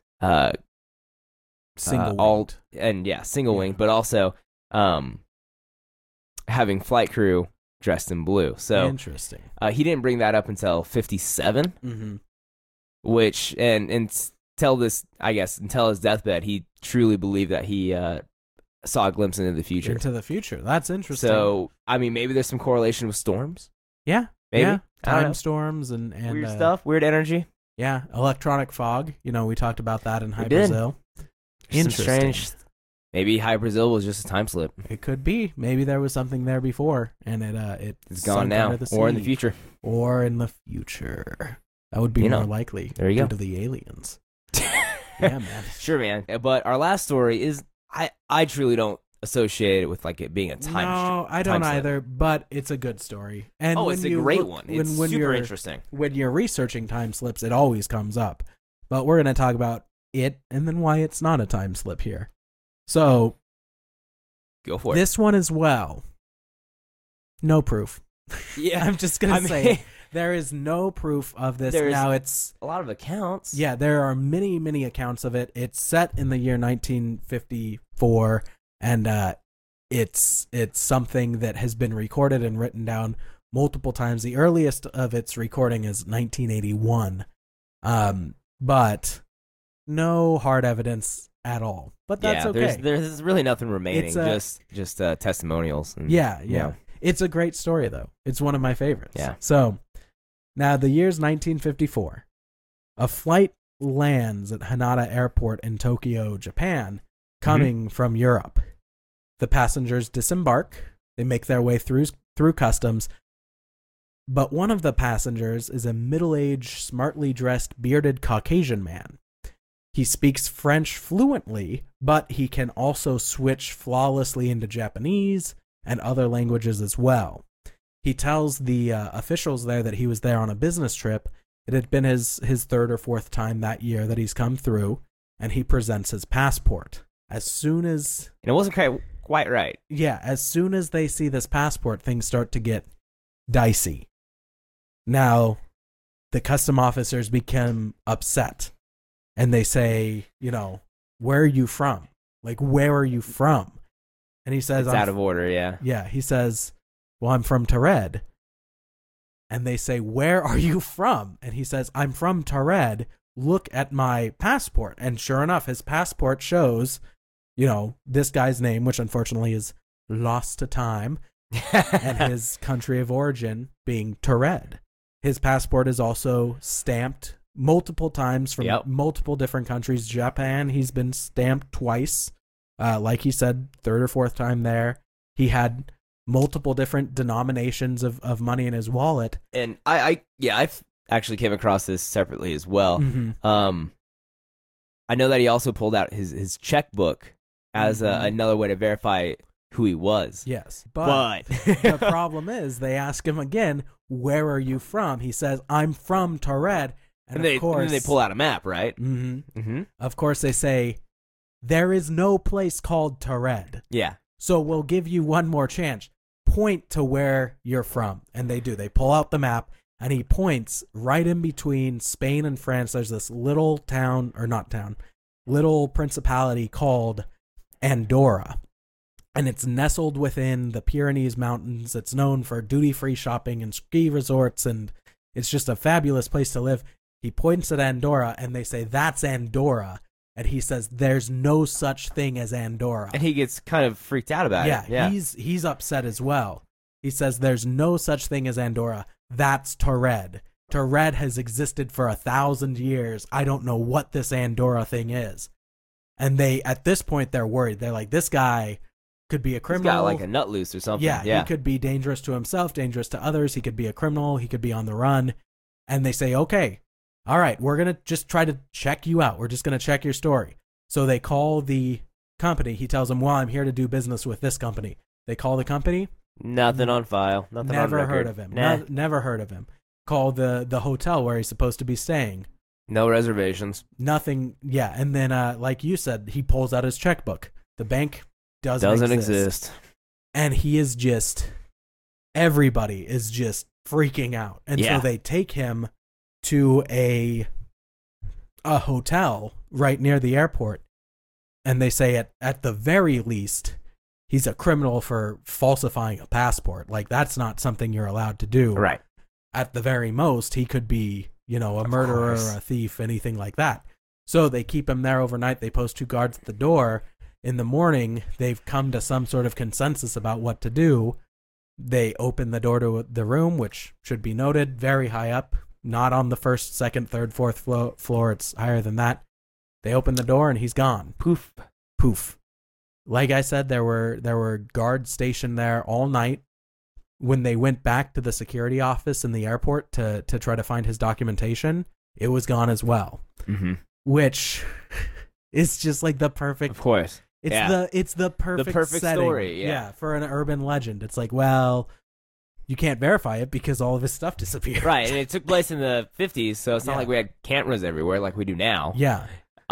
Single single wing, but also having flight crew dressed in blue. So interesting. He didn't bring that up until 57, Mm-hmm. which until his deathbed, he truly believed that he saw a glimpse into the future. Into the future. That's interesting. So I mean, maybe there's some correlation with storms. Yeah. Maybe. Yeah. I don't know. Time storms and Weird stuff, weird energy. Yeah. Electronic fog. We talked about that in High We did. Brazil. Some Interesting. strange. Maybe High Brazil was just a time slip. It could be. Maybe there was something there before, and It's sunk gone now, under the or in the sea. future. Or in the future. That would be more likely. There you due go. to the aliens. Yeah, man. Sure, man. But our last story is I truly don't associate it with like it being a time. No, I don't slip. either. But it's a good story. And It's a great one. It's super interesting. When you're researching time slips, it always comes up. But we're going to talk about it and then why it's not a time slip here. So Go for it. this one as well. No proof. Yeah, I'm just going to say it. There is no proof of this. There's Now it's a lot of accounts. Yeah, there are many, many accounts of it. It's set in the year 1954, and it's something that has been recorded and written down multiple times. The earliest of its recording is 1981, but no hard evidence at all. But that's okay. There's really nothing remaining. It's, just testimonials. And, yeah. It's a great story, though. It's one of my favorites. Yeah. So, now the year's 1954. A flight lands at Haneda Airport in Tokyo, Japan, coming from Europe. The passengers disembark. They make their way through customs. But one of the passengers is a middle-aged, smartly dressed, bearded Caucasian man. He speaks French fluently, but he can also switch flawlessly into Japanese and other languages as well. He tells the officials there that he was there on a business trip. It had been his third or fourth time that year that he's come through, and he presents his passport. As soon as... And it wasn't quite right. Yeah, as soon as they see this passport, things start to get dicey. Now, the custom officers become upset, and they say, where are you from? Like, where are you from? And he says, It's out of order, yeah. Yeah, he says, well, I'm from Tared. And they say, where are you from? And he says, I'm from Tared. Look at my passport. And sure enough, his passport shows, this guy's name, which unfortunately is lost to time, and his country of origin being Tared. His passport is also stamped multiple times from multiple different countries. Japan, he's been stamped twice. Like he said, third or fourth time there. He had multiple different denominations of money in his wallet. And I've actually came across this separately as well. Mm-hmm. I know that he also pulled out his checkbook as another way to verify who he was. Yes, but the problem is they ask him again, where are you from? He says, I'm from Tared. And then they pull out a map, right? Mm-hmm. Mm-hmm. Of course, they say, there is no place called Tared. Yeah. So we'll give you one more chance. Point to where you're from. And they do. They pull out the map, and he points right in between Spain and France. There's this little town, or not town, little principality called Andorra. And it's nestled within the Pyrenees Mountains. It's known for duty-free shopping and ski resorts, and it's just a fabulous place to live. He points at Andorra, and they say, that's Andorra. And he says, there's no such thing as Andorra. And he gets kind of freaked out about it. Yeah, he's upset as well. He says, there's no such thing as Andorra. That's Tared. Tared has existed for 1,000 years. I don't know what this Andorra thing is. And at this point, they're worried. They're like, this guy could be a criminal. He's got like a nut loose or something. Yeah, he could be dangerous to himself, dangerous to others. He could be a criminal. He could be on the run. And they say, okay, all right, we're going to just try to check you out. We're just going to check your story. So they call the company. He tells them, well, I'm here to do business with this company. They call the company. Nothing on file. Nothing on record. Never heard of him. Never heard of him. Call the hotel where he's supposed to be staying. No reservations. Nothing. Yeah. And then, like you said, he pulls out his checkbook. The bank doesn't exist. And he is everybody is just freaking out. And so they take him to a hotel right near the airport, and they say at the very least he's a criminal for falsifying a passport. Like, that's not something you're allowed to do. Right. At the very most, he could be, a murderer or a thief, anything like that. So they keep him there overnight. They post 2 guards at the door. In the morning, they've come to some sort of consensus about what to do. They open the door to the room, which should be noted, very high up, not on the first, second, third, fourth floor. It's higher than that. They open the door and he's gone. Poof. Poof. Like I said, there were guards stationed there all night. When they went back to the security office in the airport to try to find his documentation, it was gone as well. Mm-hmm. Which is just like the perfect. Of course. It's the perfect setting, story. Yeah, for an urban legend. It's like, well, you can't verify it because all of his stuff disappeared. Right, and it took place in the 50s, so it's not like we had cameras everywhere like we do now. Yeah.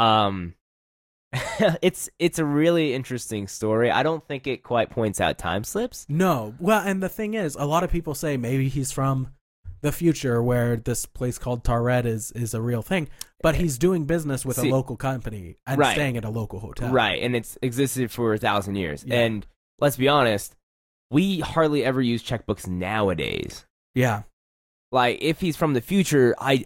It's a really interesting story. I don't think it quite points out time slips. No. Well, and the thing is, a lot of people say maybe he's from the future where this place called Tauret is a real thing, but he's doing business with a local company and staying at a local hotel. Right, and it's existed for 1,000 years. Yeah. And let's be honest, we hardly ever use checkbooks nowadays. Yeah. Like, if he's from the future, I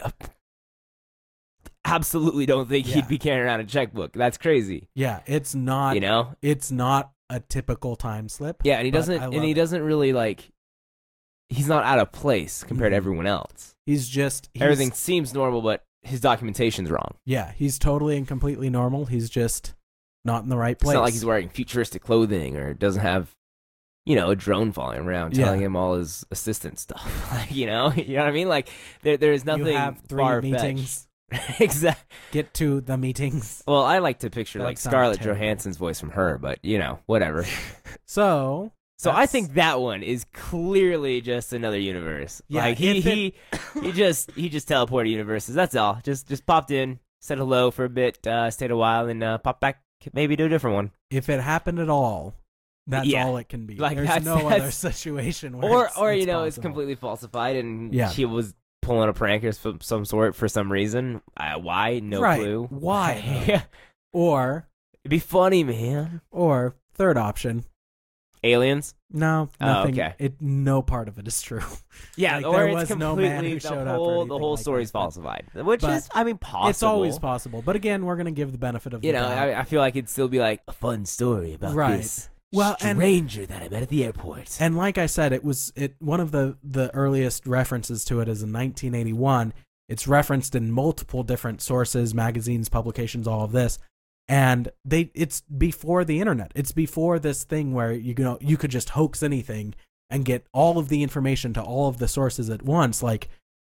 absolutely don't think he'd be carrying around a checkbook. That's crazy. Yeah, it's not. It's not a typical time slip. Yeah, and he doesn't really like. He's not out of place compared to everyone else. Everything seems normal, but his documentation's wrong. Yeah, he's totally and completely normal. He's just not in the right place. It's not like he's wearing futuristic clothing or doesn't have, a drone following around telling him all his assistant stuff. You know what I mean? Like there is nothing. You have 3 meetings. Exactly. Get to the meetings. Well, I like to picture like Scarlett Johansson's voice from her, but whatever. So I think that one is clearly just another universe. Yeah, like he just teleported universes. That's all. Just popped in, said hello for a bit, stayed a while, and popped back maybe to a different one. If it happened at all, that's all it can be. Like, there's no other situation where it's completely falsified and she was pulling a prank of some sort for some reason. Why? No clue. Why? Or it'd be funny, man. Or third option. Aliens? No, nothing. Oh, okay. No part of it is true. Yeah, like, or there it's was completely no man who showed up or the whole like story's that. falsified, which is, possible. It's always possible, but again, we're gonna give the benefit of the doubt. I feel like it'd still be like a fun story about this stranger that I met at the airport. And like I said, one of the earliest references to it is in 1981. It's referenced in multiple different sources, magazines, publications, all of this. And it's before the internet. It's before this thing where you could just hoax anything and get all of the information to all of the sources at once. Like,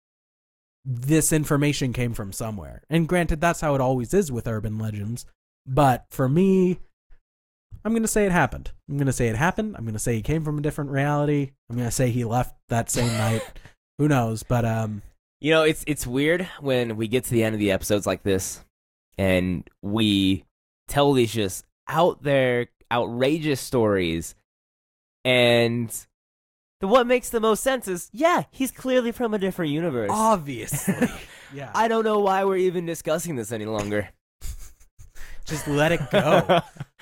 this information came from somewhere. And granted, that's how it always is with urban legends. But for me, I'm going to say it happened. I'm going to say he came from a different reality. I'm going to say he left that same night. Who knows? But it's weird when we get to the end of the episodes like this and we tell these just out there outrageous stories, and what makes the most sense is he's clearly from a different universe, obviously. Yeah, I don't know why we're even discussing this any longer. Just let it go.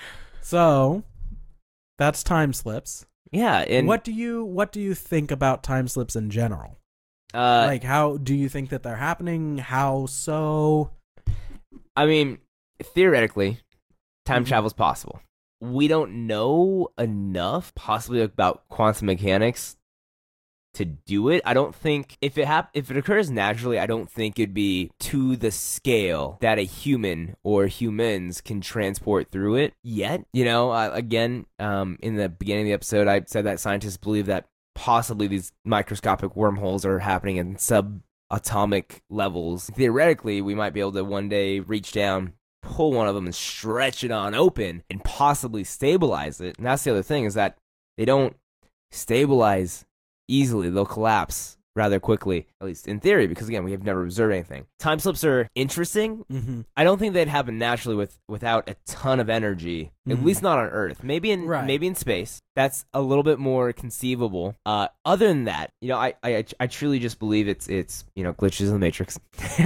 So that's time slips. Yeah, and what do you think about time slips in general? Like, how do you think that they're happening? How so? I mean, theoretically, time travel is possible. We don't know enough, possibly about quantum mechanics, to do it. I don't think if it occurs naturally, I don't think it'd be to the scale that a human or humans can transport through it yet. Again, in the beginning of the episode, I said that scientists believe that possibly these microscopic wormholes are happening in subatomic levels. Theoretically, we might be able to one day reach down, pull one of them and stretch it on open and possibly stabilize it. And that's the other thing, is that they don't stabilize easily. They'll collapse rather quickly, at least in theory, because again, we have never observed anything. Time slips are interesting. Mm-hmm. I don't think they'd happen naturally without a ton of energy, at least not on Earth. Maybe in space. That's a little bit more conceivable. Other than that, I truly just believe it's glitches in the Matrix.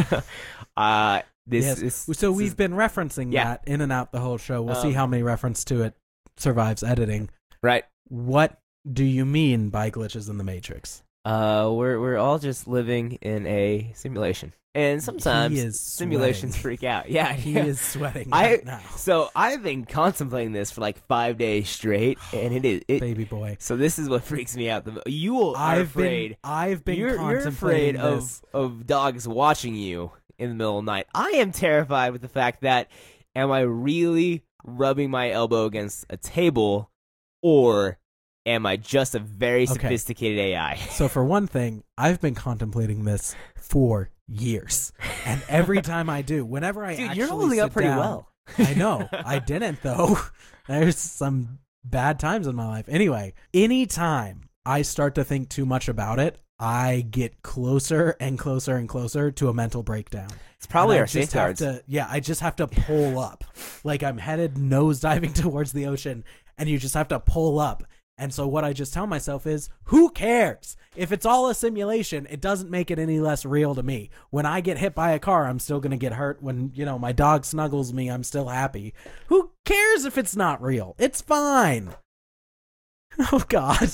So we've been referencing that in and out the whole show. We'll see how many reference to it survives editing. Right. What do you mean by glitches in the Matrix? We're all just living in a simulation, and sometimes simulations freak out. Yeah, he is sweating right now. So I've been contemplating this for like 5 days straight, and it baby boy. So this is what freaks me out. I've been you're afraid of dogs watching you in the middle of the night. I am terrified with the fact that am I really rubbing my elbow against a table, or am I just a very sophisticated AI? So for one thing, I've been contemplating this for years. And every time I do, whenever I actually you're holding up pretty well. I know. I didn't, though. There's some bad times in my life. Anyway, anytime I start to think too much about it, I get closer and closer and closer to a mental breakdown. It's probably our safeguards. I just have to pull up. Like I'm headed nose diving towards the ocean, and you just have to pull up. And so what I just tell myself is, who cares? If it's all a simulation, it doesn't make it any less real to me. When I get hit by a car, I'm still going to get hurt. When, my dog snuggles me, I'm still happy. Who cares if it's not real? It's fine. Oh, God.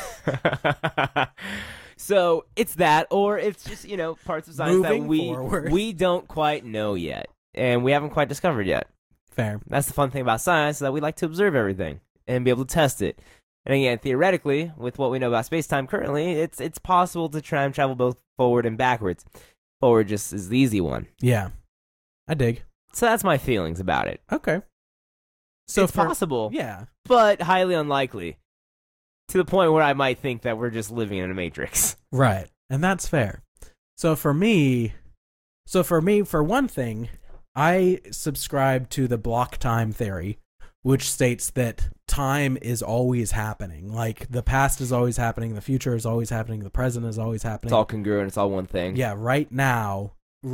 So it's that, or it's just, parts of science that we don't quite know yet. And we haven't quite discovered yet. Fair. That's the fun thing about science, is that we like to observe everything and be able to test it. And again, theoretically, with what we know about space-time currently, it's possible to try and travel both forward and backwards. Forward just is the easy one. Yeah. I dig. So that's my feelings about it. Okay. So it's possible. Yeah. But highly unlikely. To the point where I might think that we're just living in a matrix. Right. And that's fair. So for me, for one thing, I subscribe to the block time theory, which states that time is always happening. Like, the past is always happening, the future is always happening, the present is always happening. It's all congruent, it's all one thing. Yeah, right now, in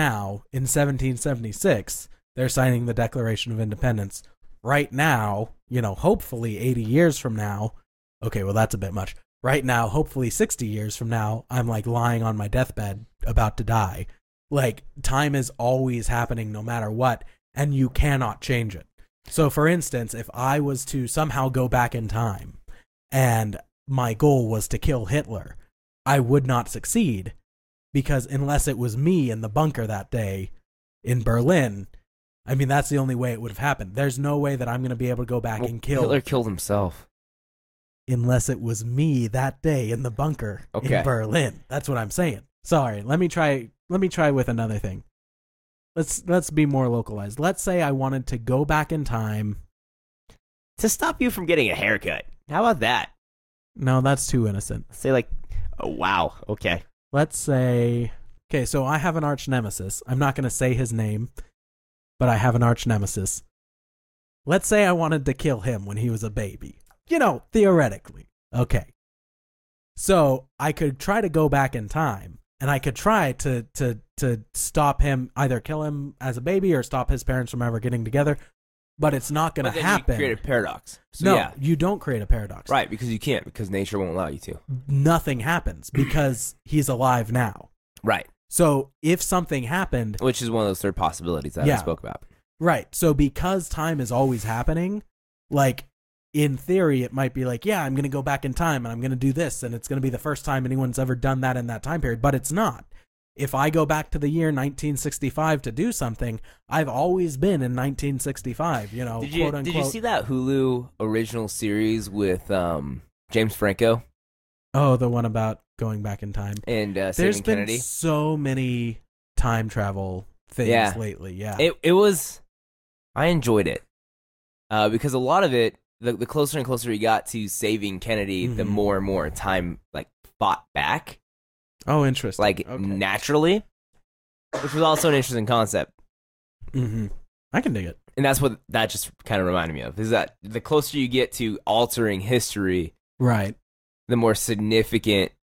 1776, they're signing the Declaration of Independence. Right now, hopefully 80 years from now, okay, well, that's a bit much. Right now, hopefully 60 years from now, I'm, like, lying on my deathbed, about to die. Like, time is always happening no matter what, and you cannot change it. So, for instance, if I was to somehow go back in time and my goal was to kill Hitler, I would not succeed, because unless it was me in the bunker that day in Berlin, I mean, that's the only way it would have happened. There's no way that I'm going to be able to go back and kill Hitler killed himself. Unless it was me that day in the bunker in Berlin. That's what I'm saying. Sorry, let me try with another thing. Let's be more localized. Let's say I wanted to go back in time to stop you from getting a haircut. How about that? No, that's too innocent. Say oh wow, okay. Let's say, so I have an arch nemesis. I'm not going to say his name, but I have an arch nemesis. Let's say I wanted to kill him when he was a baby. Theoretically. Okay. So I could try to go back in time. And I could try to stop him, either kill him as a baby or stop his parents from ever getting together, but it's not going to happen. You create a paradox. So you don't create a paradox. Right, because you can't, because nature won't allow you to. Nothing happens because he's alive now. Right. So if something happened... Which is one of those third possibilities that I spoke about. Right. So because time is always happening, like... in theory, it might be like, yeah, I'm going to go back in time and I'm going to do this, and it's going to be the first time anyone's ever done that in that time period. But it's not. If I go back to the year 1965 to do something, I've always been in 1965, quote unquote. Did you see that Hulu original series with James Franco? Oh, the one about going back in time. And There's saving Kennedy? Been so many time travel things lately, yeah. It was... I enjoyed it. Because a lot of it, the closer and closer you got to saving Kennedy, the more and more time fought back. Oh, interesting. Naturally, which was also an interesting concept. Mm-hmm. I can dig it. And that's what that just kind of reminded me of, is that the closer you get to altering history, right, the more significant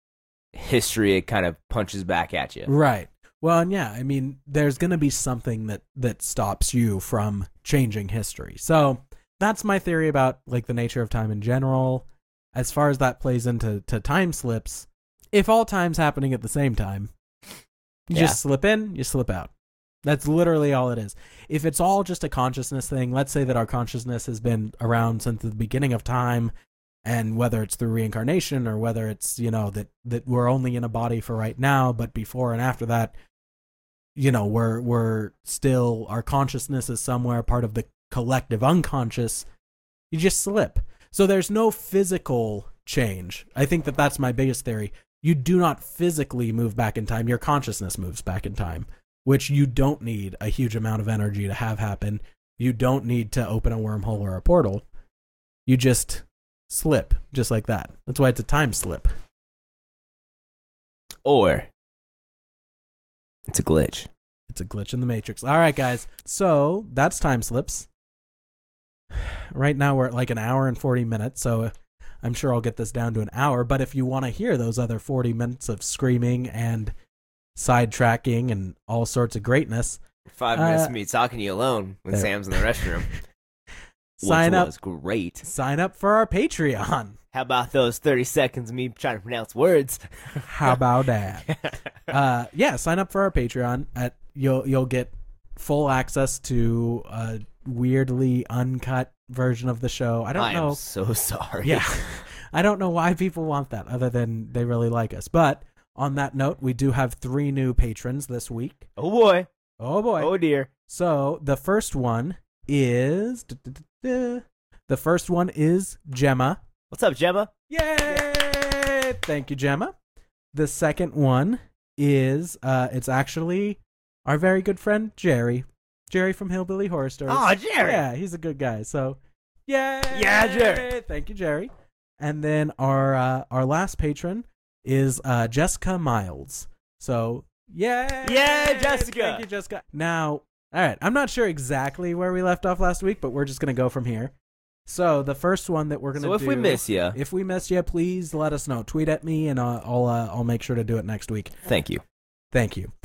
history, it kind of punches back at you. Right. Well, and yeah, I mean, there's going to be something that stops you from changing history. So that's my theory about like the nature of time in general. As far as that plays into time slips, if all time's happening at the same time, you just slip in, you slip out. That's literally all it is. If it's all just a consciousness thing, let's say that our consciousness has been around since the beginning of time, and whether it's through reincarnation or whether it's, you know, that we're only in a body for right now, but before and after that, you know, we're still, our consciousness is somewhere part of the collective unconscious, you just slip. So there's no physical change. I think that's my biggest theory. You do not physically move back in time. Your consciousness moves back in time, which you don't need a huge amount of energy to have happen. You don't need to open a wormhole or a portal. You just slip, just like that. That's why it's a time slip. Or it's a glitch. It's a glitch in the Matrix. All right, guys. So that's time slips. Right now we're at like an hour and 40 minutes, so I'm sure I'll get this down to an hour. But if you want to hear those other 40 minutes of screaming and sidetracking and all sorts of greatness, 5 minutes of me talking to you alone when Sam's in the restroom. Sign up. Was great. Sign up for our Patreon. How about those 30 seconds of me trying to pronounce words? How about that? Yeah, sign up for our Patreon. You'll get full access to a weirdly uncut version of the show. I don't know. I'm so sorry. Yeah, I don't know why people want that, other than they really like us. But on that note, we do have 3 new patrons this week. Oh boy. Oh boy. Oh dear. So the first one is Gemma. What's up, Gemma? Yay! Thank you, Gemma. The second one is it's actually our very good friend Jerry. Jerry from Hillbilly Horror Stories. Oh, Jerry. Yeah, he's a good guy. So, yay! Yeah, Jerry. Thank you, Jerry. And then our last patron is Jessica Miles. So, yay! Yeah, Jessica. Thank you, Jessica. Now, all right, I'm not sure exactly where we left off last week, but we're just going to go from here. So the first one that we're going to do... So if we miss you... If we miss you, please let us know. Tweet at me, and I'll make sure to do it next week. Thank you. Thank you.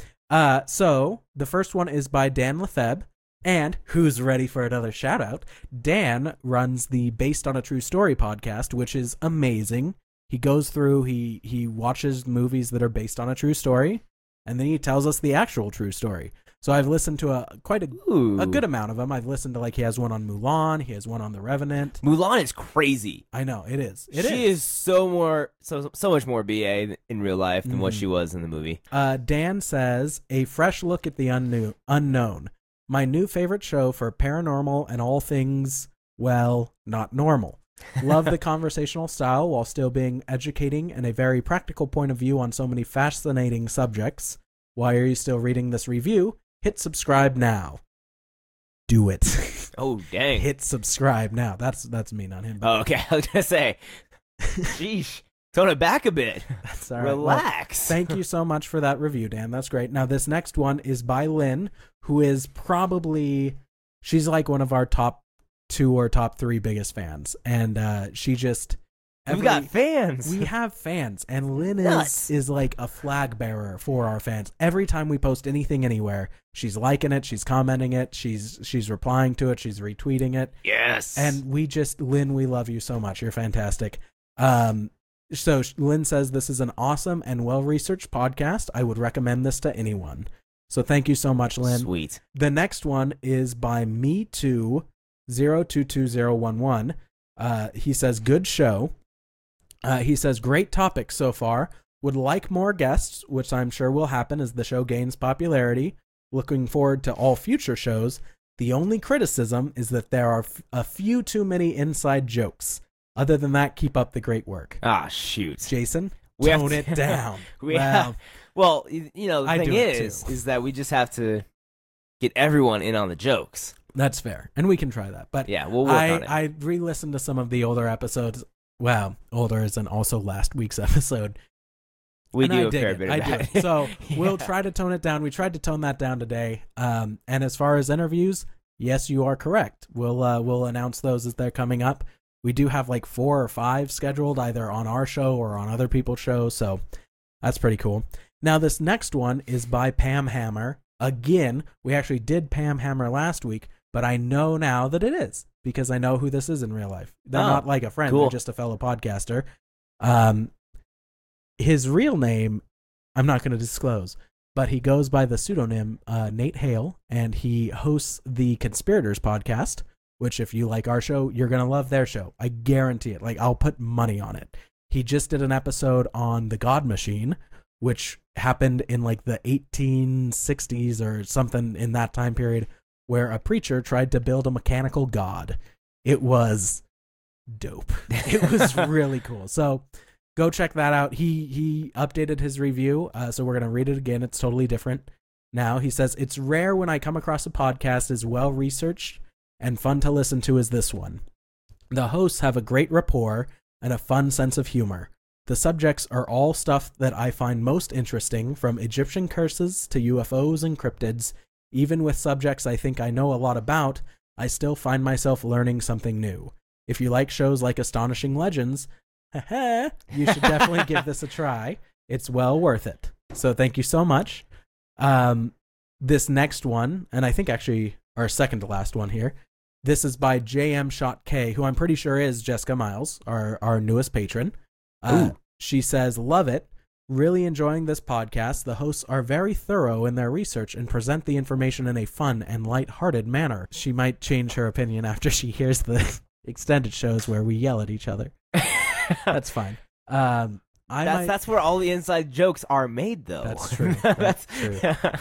So the first one is by Dan Lefebvre, and who's ready for another shout-out? Dan runs the Based on a True Story podcast, which is amazing. He goes through, he watches movies that are based on a true story, and then he tells us the actual true story. So I've listened to quite a good amount of them. I've listened to, like, he has one on Mulan. He has one on The Revenant. Mulan is crazy. I know, it is. She is so much more BA in real life than what she was in the movie. Dan says, a fresh look at the unknown. My new favorite show for paranormal and all things, well, not normal. Love the conversational style while still being educating and a very practical point of view on so many fascinating subjects. Why are you still reading this review? Hit subscribe now. Do it. Oh, dang. Hit subscribe now. That's me, not him. Oh, okay. I was going to say, sheesh, tone it back a bit. That's all right. Relax. Well, thank you so much for that review, Dan. That's great. Now, this next one is by Lynn, who is probably, she's like one of our top 2 or top 3 biggest fans. And she just... We've got fans. We have fans, and Lynn Nuts. is like a flag bearer for our fans. Every time we post anything anywhere, she's liking it, she's commenting it, she's replying to it, she's retweeting it. Yes. And Lynn, we love you so much. You're fantastic. So Lynn says this is an awesome and well-researched podcast. I would recommend this to anyone. So thank you so much, Lynn. Sweet. The next one is by Me2022011. He says, good show. He says, great topic so far. Would like more guests, which I'm sure will happen as the show gains popularity. Looking forward to all future shows. The only criticism is that there are a few too many inside jokes. Other than that, keep up the great work. Ah, shoot. Jason, tone it down. Well, you know, the thing is that we just have to get everyone in on the jokes. That's fair. And we can try that. But yeah, we'll work on it. I re-listened to some of the older episodes. Wow, older as in also last week's episode. We do a fair bit of that. So yeah. We'll try to tone it down. We tried to tone that down today. And as far as interviews, yes, you are correct. We'll announce those as they're coming up. We do have like 4 or 5 scheduled, either on our show or on other people's shows. So That's pretty cool. Now, this next one is by Pam Hammer. Again, we actually did Pam Hammer last week, but I know now that it is because I know who this is in real life. They're not like a friend. Cool. They're just a fellow podcaster. His real name, I'm not going to disclose, but he goes by the pseudonym Nate Hale, and he hosts the Conspirators podcast, which if you like our show, you're going to love their show. I guarantee it. Like, I'll put money on it. He just did an episode on the God Machine, which happened in like the 1860s or something in that time period, where a preacher tried to build a mechanical god. It was dope. It was really cool. So go check that out. He updated his review, so we're going to read it again. It's totally different now. He says, it's rare when I come across a podcast as well-researched and fun to listen to as this one. The hosts have a great rapport and a fun sense of humor. The subjects are all stuff that I find most interesting, from Egyptian curses to UFOs and cryptids. Even with subjects I think I know a lot about, I still find myself learning something new. If you like shows like Astonishing Legends, you should definitely give this a try. It's well worth it. So thank you so much. This next one, and I think actually our second to last one here, this is by JM Shot K, who I'm pretty sure is Jessica Miles, our newest patron. She says, love it. Really enjoying this podcast. The hosts are very thorough in their research and present the information in a fun and light-hearted manner. She might change her opinion after she hears the extended shows where we yell at each other. That's fine. That's where all the inside jokes are made, though. That's true. That's true.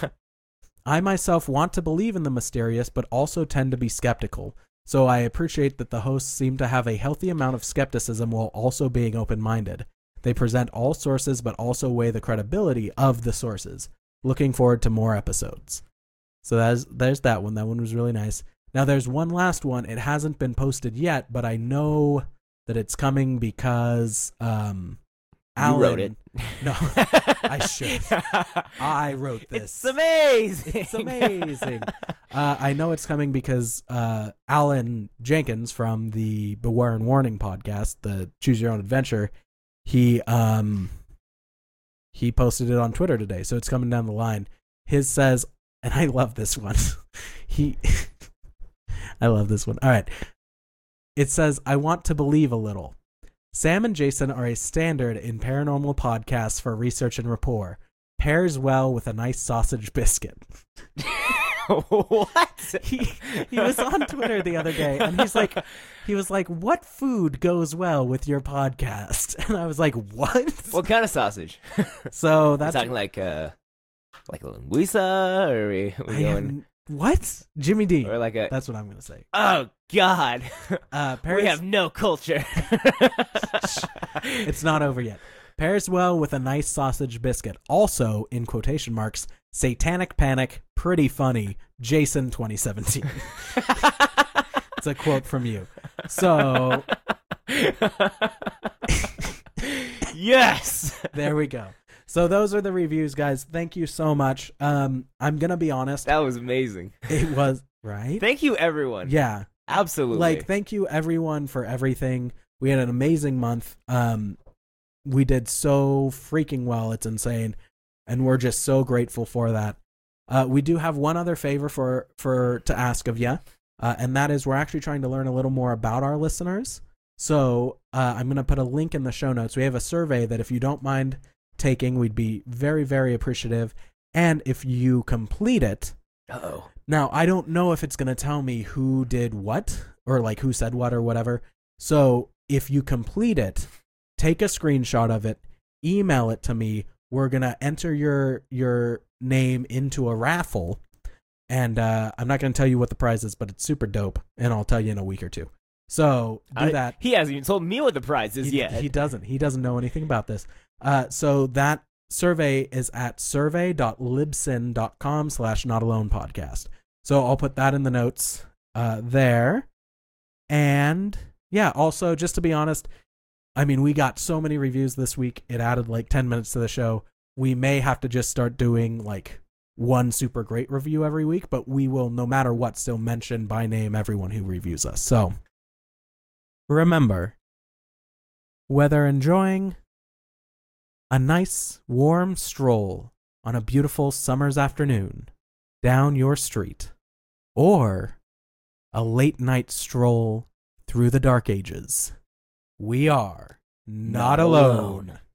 I myself want to believe in the mysterious, but also tend to be skeptical. So I appreciate that the hosts seem to have a healthy amount of skepticism while also being open-minded. They present all sources, but also weigh the credibility of the sources. Looking forward to more episodes. So there's that one. That one was really nice. Now there's one last one. It hasn't been posted yet, but I know that it's coming because Alan wrote it. No, I should. I wrote this. It's amazing. It's amazing. I know it's coming because Alan Jenkins from the Beware and Warning podcast, the Choose Your Own Adventure, he posted it on Twitter today, so it's coming down the line. His says, and I love this one. I love this one. All right. It says, I want to believe a little. Sam and Jason are a standard in paranormal podcasts for research and rapport. Pairs well with a nice sausage biscuit. What? He was on Twitter the other day, and he was like, what food goes well with your podcast? And I was like, what? What kind of sausage? So that's talking like a linguiça, or we going what? Jimmy D. Or like a. That's what I'm gonna say. Oh God. Paris, we have no culture. It's not over yet. Pairs well with a nice sausage biscuit. Also, in quotation marks, Satanic Panic, pretty funny, Jason 2017. It's a quote from you. So, yes, there we go. So those are the reviews, guys. Thank you so much. I'm gonna be honest. That was amazing. It was, right? Thank you, everyone. Yeah, absolutely. Like, thank you, everyone, for everything. We had an amazing month. We did so freaking well. It's insane. And we're just so grateful for that. We do have one other favor to ask of you, and that is we're actually trying to learn a little more about our listeners. So I'm going to put a link in the show notes. We have a survey that if you don't mind taking, we'd be very, very appreciative. And if you complete it, now I don't know if it's going to tell me who did what or like who said what or whatever. So if you complete it, take a screenshot of it, email it to me. We're going to enter your name into a raffle. And I'm not going to tell you what the prize is, but it's super dope. And I'll tell you in a week or two. So do that. He hasn't even told me what the prize is yet. He doesn't. He doesn't know anything about this. So that survey is at survey.libsyn.com/notalonepodcast. So I'll put that in the notes there. And yeah, also, just to be honest, I mean, we got so many reviews this week. It added like 10 minutes to the show. We may have to just start doing like one super great review every week, but we will, no matter what, still mention by name everyone who reviews us. So remember, whether enjoying A nice, warm stroll on a beautiful summer's afternoon down your street, or a late night stroll through the dark ages. We are not alone.